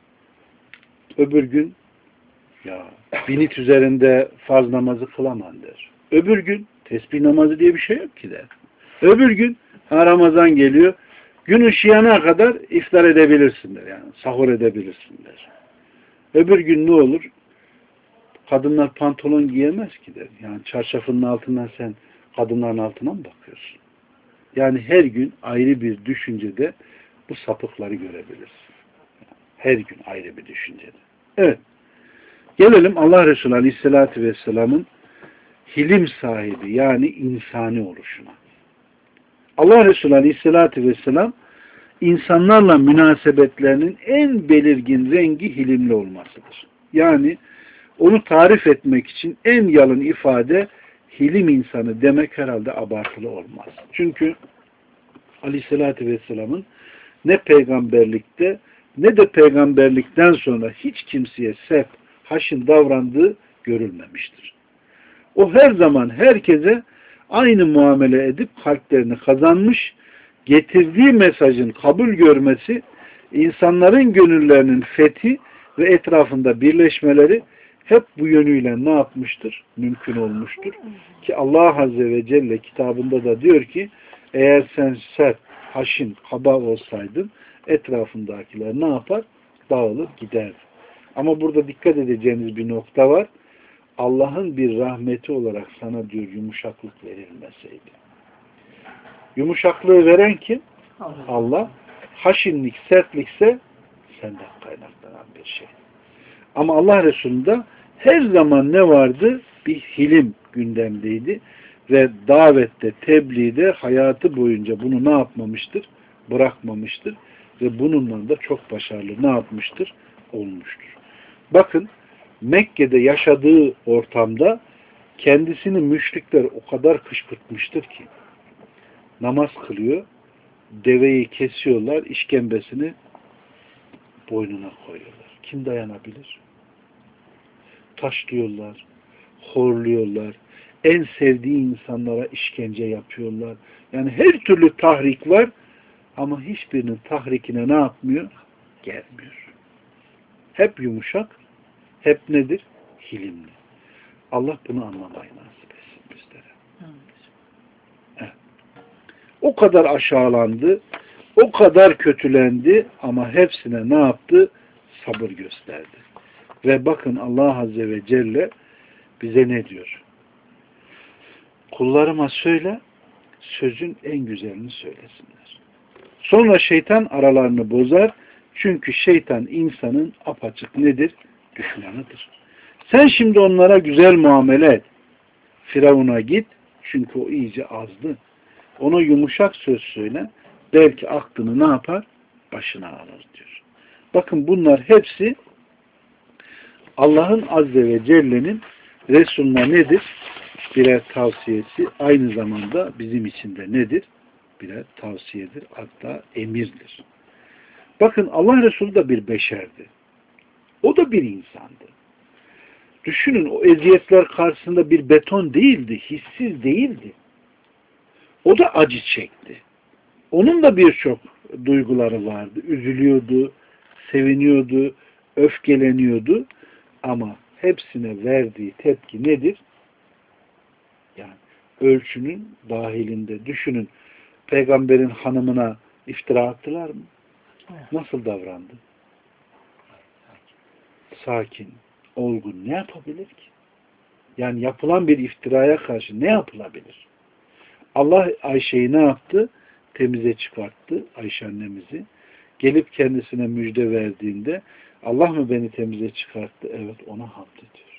Öbür gün ya binit üzerinde farz namazı kılaman der. Öbür gün tesbih namazı diye bir şey yok ki der. Öbür gün ha, Ramazan geliyor. Gün ışıyana kadar iftar edebilirsin der. Yani sahur edebilirsin der. Öbür gün ne olur? Kadınlar pantolon giyemez ki der. Yani çarşafının altından sen kadınların altına mı bakıyorsun? Yani her gün ayrı bir düşüncede bu sapıkları görebilirsin. Her gün ayrı bir düşüncede. Evet. Gelelim Allah Resulü Aleyhisselatü Vesselam'ın hilim sahibi yani insani oluşuna. Allah Resulü Aleyhisselatü Vesselam insanlarla münasebetlerinin en belirgin rengi hilimli olmasıdır. Yani onu tarif etmek için en yalın ifade hilim insanı demek herhalde abartılı olmaz. Çünkü Aleyhisselatü Vesselam'ın ne peygamberlikte ne de peygamberlikten sonra hiç kimseye sert, haşin davrandığı görülmemiştir. O her zaman herkese aynı muamele edip kalplerini kazanmış, getirdiği mesajın kabul görmesi, insanların gönüllerinin fethi ve etrafında birleşmeleri hep bu yönüyle ne yapmıştır? Mümkün olmuştur. Ki Allah Azze ve Celle kitabında da diyor ki eğer sen sert, haşin, kaba olsaydın etrafındakiler ne yapar? Dağılıp giderdi. Ama burada dikkat edeceğiniz bir nokta var. Allah'ın bir rahmeti olarak sana diyor yumuşaklık verilmeseydi. Yumuşaklığı veren kim? Allah. Allah. Haşinlik, sertlikse senden kaynaklanan bir şey. Ama Allah Resulü'nde her zaman ne vardı? Bir hilim gündemdeydi. Ve davette, tebliğde hayatı boyunca bunu ne yapmamıştır? Bırakmamıştır. Ve bununla da çok başarılı ne yapmıştır? Olmuştur. Bakın Mekke'de yaşadığı ortamda kendisini müşrikler o kadar kışkırtmıştır ki namaz kılıyor, deveyi kesiyorlar, işkembesini boynuna koyuyorlar. Kim dayanabilir? Taşlıyorlar, horluyorlar, en sevdiği insanlara işkence yapıyorlar. Yani her türlü tahrik var ama hiçbirinin tahrikine ne yapmıyor? Gelmiyor. Hep yumuşak, hep nedir? Hilimli. Allah bunu anlamayı nasip etsin bizlere. Evet. O kadar aşağılandı, o kadar kötülendi ama hepsine ne yaptı? Sabır gösterdi. Ve bakın Allah Azze ve Celle bize ne diyor? Kullarıma söyle, sözün en güzelini söylesinler. Sonra şeytan aralarını bozar. Çünkü şeytan insanın apaçık nedir? Düşmanıdır. Sen şimdi onlara güzel muamele et. Firavun'a git. Çünkü o iyice azdı. Ona yumuşak söz söyle. Belki aklını ne yapar? Başına alır diyor. Bakın bunlar hepsi Allah'ın Azze ve Celle'nin Resulüne nedir? Birer tavsiyesi. Aynı zamanda bizim için de nedir? Birer tavsiyedir. Hatta emirdir. Bakın Allah Resulü de bir beşerdi. O da bir insandı. Düşünün o eziyetler karşısında bir beton değildi. Hissiz değildi. O da acı çekti. Onun da birçok duyguları vardı. Üzülüyordu, seviniyordu, öfkeleniyordu. Ama hepsine verdiği tepki nedir? Yani ölçünün dahilinde. Düşünün, peygamberin hanımına iftira attılar mı? Nasıl davrandı? Sakin, olgun. Ne yapabilir ki? Yani yapılan bir iftiraya karşı ne yapılabilir? Allah Ayşe'yi ne yaptı? Temize çıkarttı Ayşe annemizi. Gelip kendisine müjde verdiğinde Allah mı beni temize çıkarttı? Evet, ona hamd ediyor.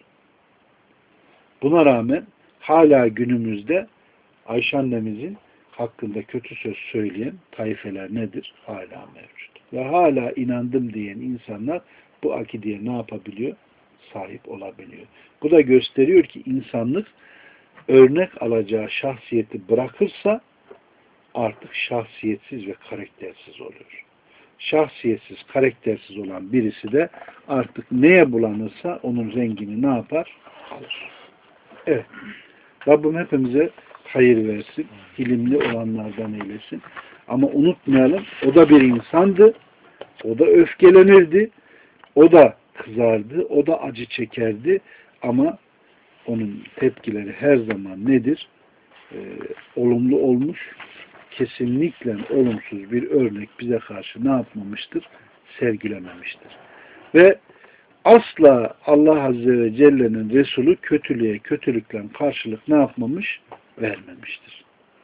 Buna rağmen hala günümüzde Ayşe annemizin hakkında kötü söz söyleyen taifeler nedir? Hala mevcut. Ve hala inandım diyen insanlar bu akideye ne yapabiliyor? Sahip olabiliyor. Bu da gösteriyor ki insanlık örnek alacağı şahsiyeti bırakırsa artık şahsiyetsiz ve karaktersiz oluyor. Şahsiyetsiz, karaktersiz olan birisi de artık neye bulanırsa onun rengini ne yapar? Alır. Evet. Rabbim hepimize hayır versin. Hilimli olanlardan eylesin. Ama unutmayalım, o da bir insandı. O da öfkelenirdi. O da kızardı. O da acı çekerdi. Ama onun tepkileri her zaman nedir? Ee, olumlu olmuş. Kesinlikle olumsuz bir örnek bize karşı ne yapmamıştır? Sergilememiştir. Ve asla Allah Azze ve Celle'nin Resulü kötülüğe kötülükle karşılık ne yapmamış? Vermemiştir.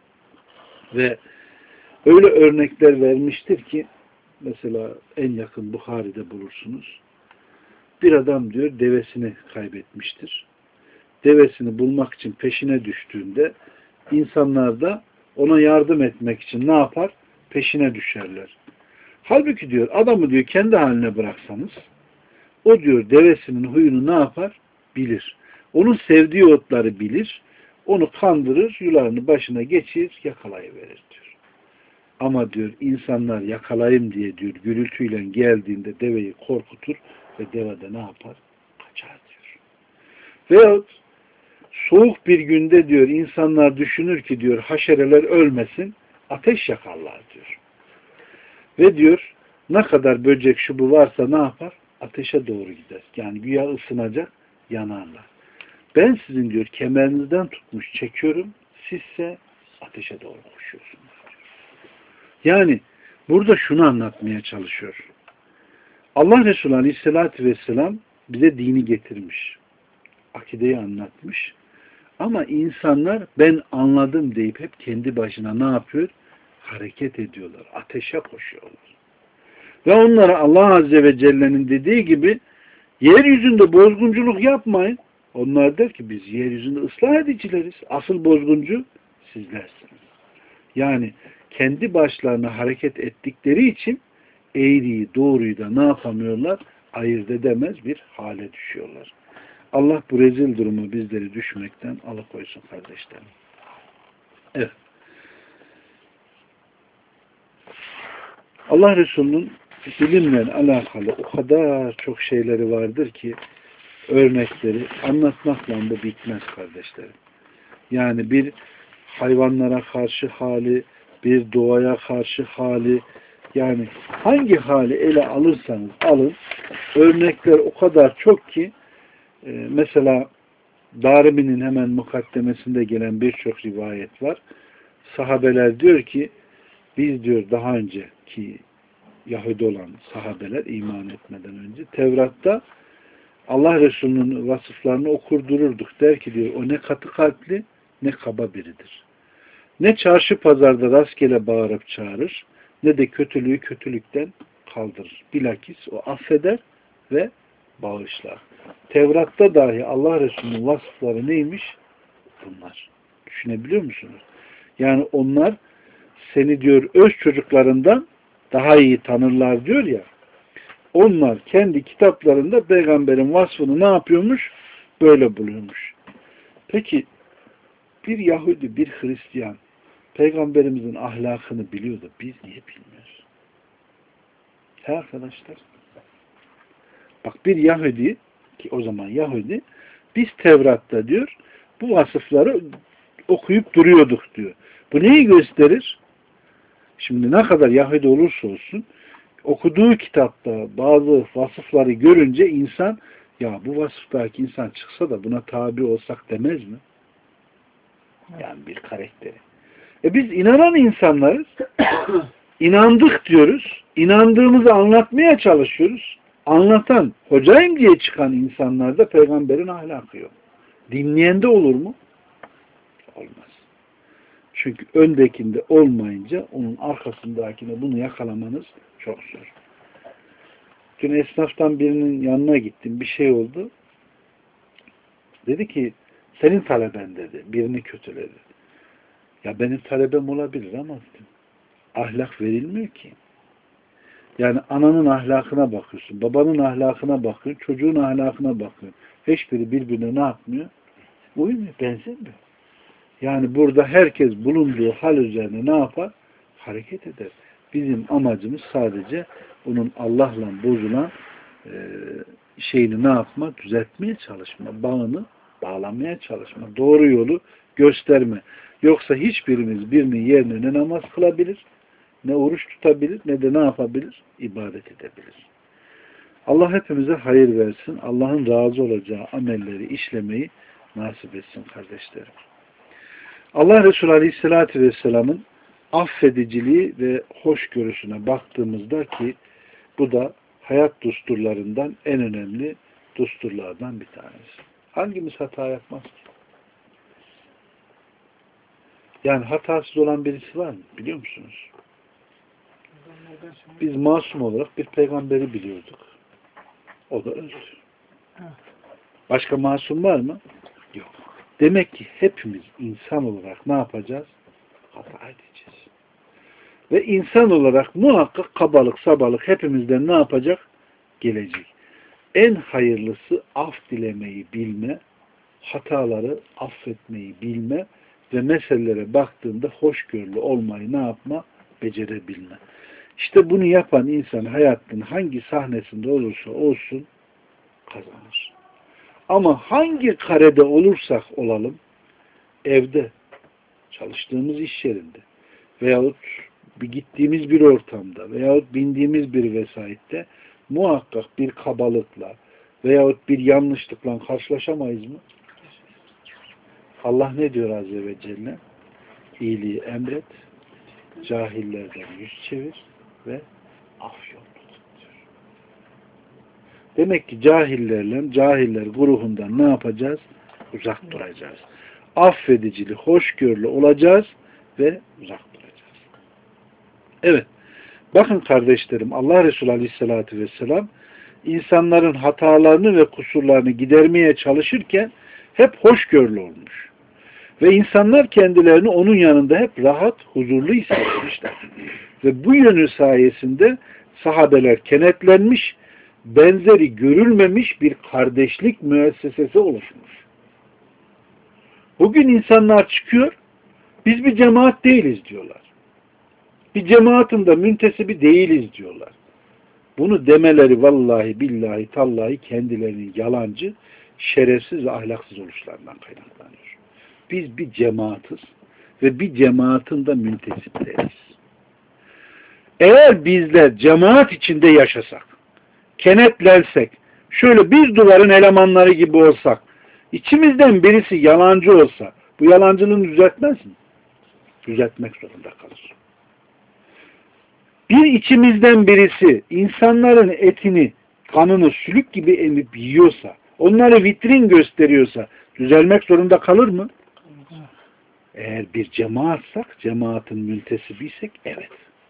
Ve öyle örnekler vermiştir ki mesela en yakın Buhari'de bulursunuz. Bir adam diyor devesini kaybetmiştir. Devesini bulmak için peşine düştüğünde insanlar da ona yardım etmek için ne yapar? Peşine düşerler. Halbuki diyor adamı diyor kendi haline bıraksanız o diyor devesinin huyunu ne yapar? Bilir. Onun sevdiği otları bilir. Onu kandırır, yularını başına geçirir, yakalayıverir diyor. Ama diyor insanlar yakalayayım diye diyor gürültüyle geldiğinde deveyi korkutur ve deve de ne yapar? Kaçar diyor. Veyahut soğuk bir günde diyor insanlar düşünür ki diyor haşereler ölmesin, ateş yakarlar diyor. Ve diyor ne kadar böcek şu bu varsa ne yapar? Ateşe doğru gider. Yani güya ısınacak, yanarlar. Ben sizin diyor kemerinizden tutmuş çekiyorum, sizse ateşe doğru koşuyorsunuz diyor. Yani burada şunu anlatmaya çalışıyor. Allah Resulü Aleyhisselatü Vesselam bize dini getirmiş. Akideyi anlatmış. Ama insanlar ben anladım deyip hep kendi başına ne yapıyor? Hareket ediyorlar. Ateşe koşuyorlar. Ve onlara Allah Azze ve Celle'nin dediği gibi yeryüzünde bozgunculuk yapmayın. Onlar der ki biz yeryüzünde ıslah edicileriz. Asıl bozguncu sizlersiniz. Yani kendi başlarına hareket ettikleri için eğriyi doğruyu da ne yapamıyorlar? Ayırt edemez bir hale düşüyorlar. Allah bu rezil durumu bizleri düşmekten alıkoysun kardeşlerim. Evet. Allah Resulü'nün bilimle alakalı o kadar çok şeyleri vardır ki örnekleri anlatmakla bu bitmez kardeşlerim. Yani bir hayvanlara karşı hali, bir doğaya karşı hali, yani hangi hali ele alırsanız alın, örnekler o kadar çok ki e, mesela Darimi'nin hemen mukaddemesinde gelen birçok rivayet var. Sahabeler diyor ki biz diyor daha önceki Yahudi olan sahabeler iman etmeden önce Tevrat'ta Allah Resulü'nün vasıflarını okurdururduk. Der ki diyor o ne katı kalpli ne kaba biridir. Ne çarşı pazarda rastgele bağırıp çağırır ne de kötülüğü kötülükten kaldırır. Bilakis o affeder ve bağışlar. Tevrat'ta dahi Allah Resulü'nün vasıfları neymiş? Bunlar. Düşünebiliyor musunuz? Yani onlar seni diyor öz çocuklarından daha iyi tanırlar diyor ya. Onlar kendi kitaplarında peygamberin vasfını ne yapıyormuş? Böyle buluyormuş. Peki bir Yahudi, bir Hristiyan peygamberimizin ahlakını biliyordu. Biz niye bilmiyoruz? He arkadaşlar. Bak bir Yahudi ki o zaman Yahudi biz Tevrat'ta diyor bu vasıfları okuyup duruyorduk diyor. Bu neyi gösterir? Şimdi ne kadar Yahudi olursa olsun okuduğu kitapta bazı vasıfları görünce insan ya bu vasıftaki insan çıksa da buna tabi olsak demez mi? Yani bir karakteri. E biz inanan insanlarız. İnandık diyoruz. İnandığımızı anlatmaya çalışıyoruz. Anlatan, hocayım diye çıkan insanlarda peygamberin ahlakı yok. Dinleyen de olur mu? Olmaz. Çünkü öndekinde olmayınca onun arkasındakine bunu yakalamanız çok zor. Dün esnaftan birinin yanına gittim. Bir şey oldu. Dedi ki senin taleben dedi. Birini kötüledi. Ya benim talebem olabilir ama dedim, ahlak verilmiyor ki. Yani ananın ahlakına bakıyorsun, babanın ahlakına bakıyorsun, çocuğun ahlakına bakıyorsun. Hiçbiri birbirine ne yapmıyor? Uymuyor, benzemiyor. Yani burada herkes bulunduğu hal üzerine ne yapar? Hareket eder. Bizim amacımız sadece onun Allah'la bozulan e, şeyini ne yapma? Düzeltmeye çalışma. Bağını bağlamaya çalışma. Doğru yolu gösterme. Yoksa hiçbirimiz birinin yerine ne namaz kılabilir, ne oruç tutabilir, ne de ne yapabilir? İbadet edebilir. Allah hepimize hayır versin. Allah'ın razı olacağı amelleri işlemeyi nasip etsin kardeşlerim. Allah Resulü Aleyhisselatü Vesselam'ın affediciliği ve hoşgörüsüne baktığımızda ki bu da hayat düsturlarından en önemli düsturlardan bir tanesi. Hangimiz hata yapmaz ki? Yani hatasız olan birisi var mı? Biliyor musunuz? Biz masum olarak bir peygamberi biliyorduk. O da öldü. Başka masum var mı? Yok. Demek ki hepimiz insan olarak ne yapacağız? Hata edeceğiz. Ve insan olarak muhakkak kabalık, sabalık hepimizden ne yapacak? Gelecek. En hayırlısı af dilemeyi bilme, hataları affetmeyi bilme ve meselelere baktığında hoşgörülü olmayı ne yapma? Becerebilme. İşte bunu yapan insan hayatın hangi sahnesinde olursa olsun kazanır. Ama hangi karede olursak olalım, evde, çalıştığımız iş yerinde veyahut bir gittiğimiz bir ortamda veyahut bindiğimiz bir vesaitte muhakkak bir kabalıkla veyahut bir yanlışlıkla karşılaşamayız mı? Allah ne diyor Azze ve Celle? İyiliği emret, cahillerden yüz çevir ve af yolunu tut diyor. Demek ki cahillerle, cahiller grubundan ne yapacağız? Uzak duracağız. Affedicili, hoşgörülü olacağız ve uzak duracağız. Evet. Bakın kardeşlerim, Allah Resulü Aleyhisselatü Vesselam insanların hatalarını ve kusurlarını gidermeye çalışırken hep hoşgörülü olmuş. Ve insanlar kendilerini onun yanında hep rahat, huzurlu hissetmişler. Ve bu yönü sayesinde sahabeler kenetlenmiş, benzeri görülmemiş bir kardeşlik müessesesi oluşmuş. Bugün insanlar çıkıyor, biz bir cemaat değiliz diyorlar. Bir cemaatin de müntesibi değiliz diyorlar. Bunu demeleri vallahi billahi tallahi kendilerinin yalancı, şerefsiz ve ahlaksız oluşlarından kaynaklanıyor. Biz bir cemaatiz ve bir cemaatin de müntesipleriyiz. Eğer bizler cemaat içinde yaşasak, kenetlensek, şöyle bir duvarın elemanları gibi olsak, içimizden birisi yalancı olsa, bu yalancılığını düzeltmez mi? Düzeltmek zorunda kalır. Bir içimizden birisi insanların etini, kanını sülük gibi emip yiyorsa, onları vitrin gösteriyorsa düzelmek zorunda kalır mı? Eğer bir cemaatsak, cemaatin müntesibiysek evet.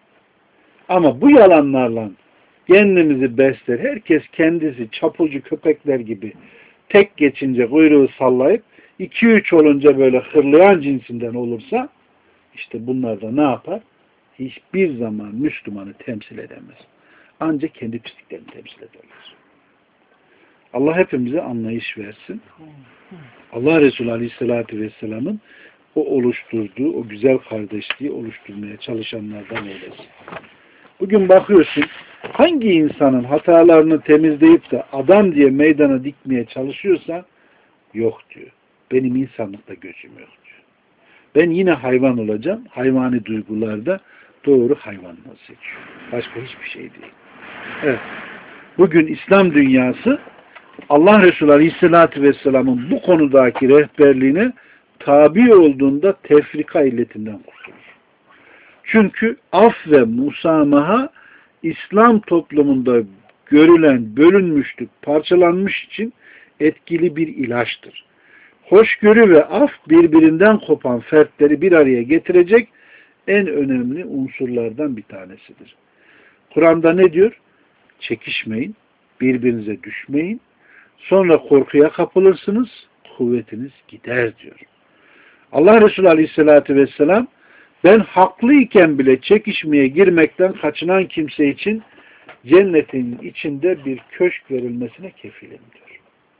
Ama bu yalanlarla kendimizi besler, herkes kendisi çapulcu köpekler gibi tek geçince kuyruğu sallayıp iki üç olunca böyle hırlayan cinsinden olursa işte bunlar da ne yapar? Hiçbir zaman Müslümanı temsil edemez. Ancak kendi pisliklerini temsil ederler. Allah hepimize anlayış versin. Allah Resulü Aleyhisselatü Vesselam'ın o oluşturduğu, o güzel kardeşliği oluşturmaya çalışanlardan eylesin. Bugün bakıyorsun, hangi insanın hatalarını temizleyip de adam diye meydana dikmeye çalışıyorsa, yok diyor. Benim insanlıkta gözüm yok diyor. Ben yine hayvan olacağım, hayvani duygularda doğru hayvanlığı seçiyor. Başka hiçbir şey değil. Evet. Bugün İslam dünyası Allah Resulü Aleyhisselatü Vesselam'ın bu konudaki rehberliğine tabi olduğunda tefrika illetinden kurtulur. Çünkü af ve musamaha İslam toplumunda görülen bölünmüşlük, parçalanmış için etkili bir ilaçtır. Hoşgörü ve af birbirinden kopan fertleri bir araya getirecek en önemli unsurlardan bir tanesidir. Kur'an'da ne diyor? Çekişmeyin, birbirinize düşmeyin, sonra korkuya kapılırsınız, kuvvetiniz gider diyor. Allah Resulü Aleyhisselatü Vesselam, ben haklıyken bile çekişmeye girmekten kaçınan kimse için cennetin içinde bir köşk verilmesine kefilim diyor.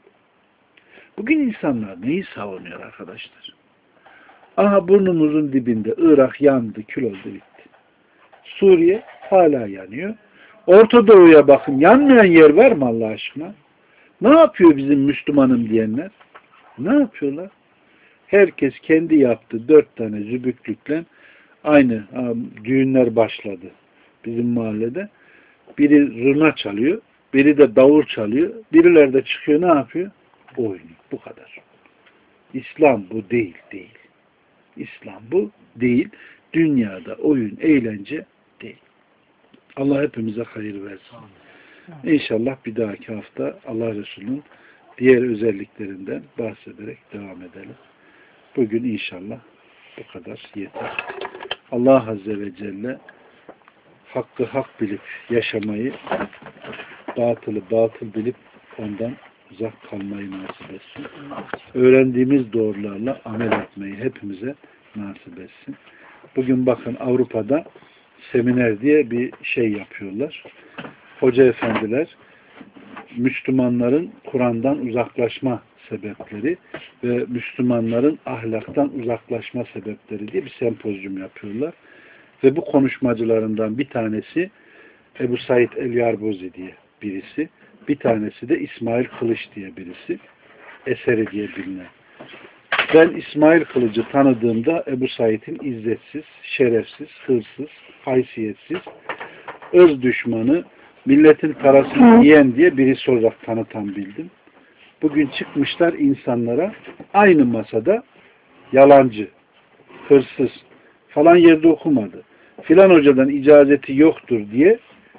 Bugün insanlar neyi savunuyor arkadaşlar? Aha burnumuzun dibinde Irak yandı, kül oldu, bitti. Suriye hala yanıyor. Orta Doğu'ya bakın, yanmayan yer var mı Allah aşkına? Ne yapıyor bizim Müslümanım diyenler? Ne yapıyorlar? Herkes kendi yaptı dört tane zübüklükle aynı düğünler başladı bizim mahallede. Biri zurna çalıyor, biri de davul çalıyor, birileri de çıkıyor ne yapıyor? Oynuyor. Bu kadar. İslam bu değil, değil. İslam bu değil. Dünyada oyun, eğlence değil. Allah hepimize hayır versin. İnşallah bir dahaki hafta Allah Resulü'nün diğer özelliklerinden bahsederek devam edelim. Bugün inşallah bu kadar yeter. Allah Azze ve Celle hakkı hak bilip yaşamayı, batılı batıl bilip ondan uzak kalmayı nasip etsin. Öğrendiğimiz doğrularla amel etmeyi hepimize nasip etsin. Bugün bakın Avrupa'da seminer diye bir şey yapıyorlar. Hoca efendiler Müslümanların Kur'an'dan uzaklaşma sebepleri ve Müslümanların ahlaktan uzaklaşma sebepleri diye bir sempozyum yapıyorlar. Ve bu konuşmacılarından bir tanesi Ebu Said el-Yarbozi diye birisi, bir tanesi de İsmail Kılıç diye birisi, eseri diye bilinen. Ben İsmail Kılıç'ı tanıdığımda Ebu Said'in izzetsiz, şerefsiz, hırsız, haysiyetsiz, ırz düşmanı, milletin parasını yiyen diye birisi olarak tanıtan bildim. Bugün çıkmışlar insanlara aynı masada yalancı, hırsız falan yerde okumadı. filan hocadan icazeti yoktur diye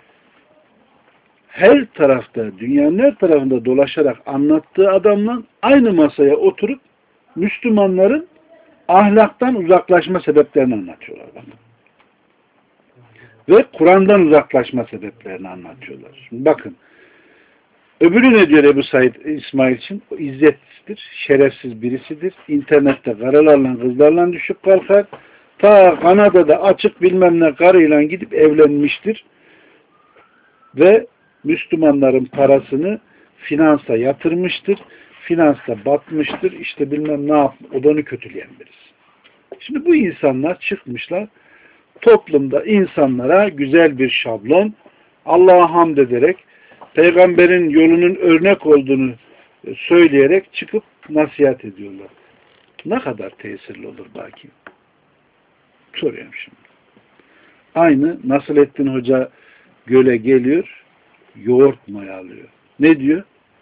her tarafta, dünyanın her tarafında dolaşarak anlattığı adamla aynı masaya oturup Müslümanların ahlaktan uzaklaşma sebeplerini anlatıyorlar bana. Ve Kur'an'dan uzaklaşma sebeplerini anlatıyorlar. Şimdi bakın, öbürü ne diyor Ebu Said İsmail için? O izzetsizdir, şerefsiz birisidir. İnternette karılarla, kızlarla düşüp kalkar. Ta Kanada'da açık bilmem ne karıyla gidip evlenmiştir. Ve Müslümanların parasını finansa yatırmıştır. Finansta batmıştır. İşte bilmem ne yap, odanı kötüleyen birisi. Şimdi bu insanlar çıkmışlar. Toplumda insanlara güzel bir şablon, Allah'a hamd ederek, peygamberin yolunun örnek olduğunu söyleyerek çıkıp nasihat ediyorlar. Ne kadar tesirli olur belki? Soruyorum şimdi. Aynı Nasrettin Hoca göle geliyor, yoğurt mayalıyor. Ne diyor?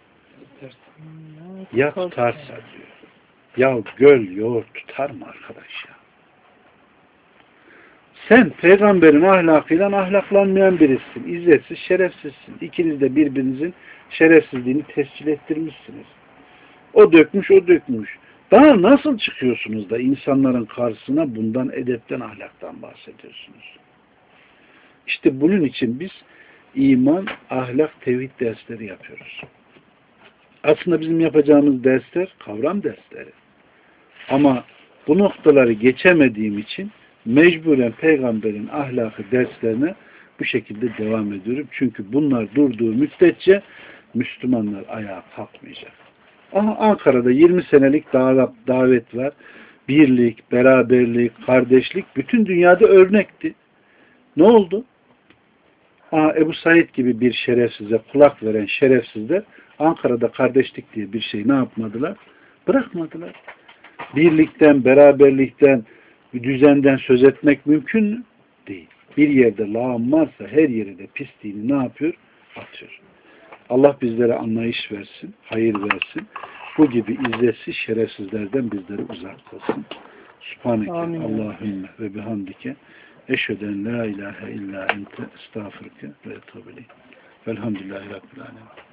Ya tutarsa diyor. Ya göl yoğurt tutar mı arkadaş ya? Sen peygamberin ahlakıyla ahlaklanmayan birisin. İzzetsiz, şerefsizsin. İkiniz de birbirinizin şerefsizliğini tescil ettirmişsiniz. O dökmüş, o dökmüş. Daha nasıl çıkıyorsunuz da insanların karşısına bundan edepten, ahlaktan bahsediyorsunuz? İşte bunun için biz iman, ahlak, tevhid dersleri yapıyoruz. Aslında bizim yapacağımız dersler kavram dersleri. Ama bu noktaları geçemediğim için mecburen peygamberin ahlakı derslerine bu şekilde devam ediyorum. Çünkü bunlar durduğu müddetçe Müslümanlar ayağa kalkmayacak. Ama Ankara'da yirmi senelik davet var. Birlik, beraberlik, kardeşlik bütün dünyada örnekti. Ne oldu? Aha, Ebu Said gibi bir şerefsize kulak veren şerefsizler Ankara'da kardeşlik diye bir şey ne yapmadılar? Bırakmadılar. Birlikten, beraberlikten, bir düzenden söz etmek mümkün mü? Değil. Bir yerde lağım varsa her yere de pisliğini ne yapıyor? Atıyor. Allah bizlere anlayış versin, hayır versin. Bu gibi izzetsiz şerefsizlerden bizleri uzak kılsın. Subhaneke Allahümme ve bihamdike eşheden la ilahe illa ente estağfurke ve etûbü ileyk. Velhamdülillahi Rabbil alemin.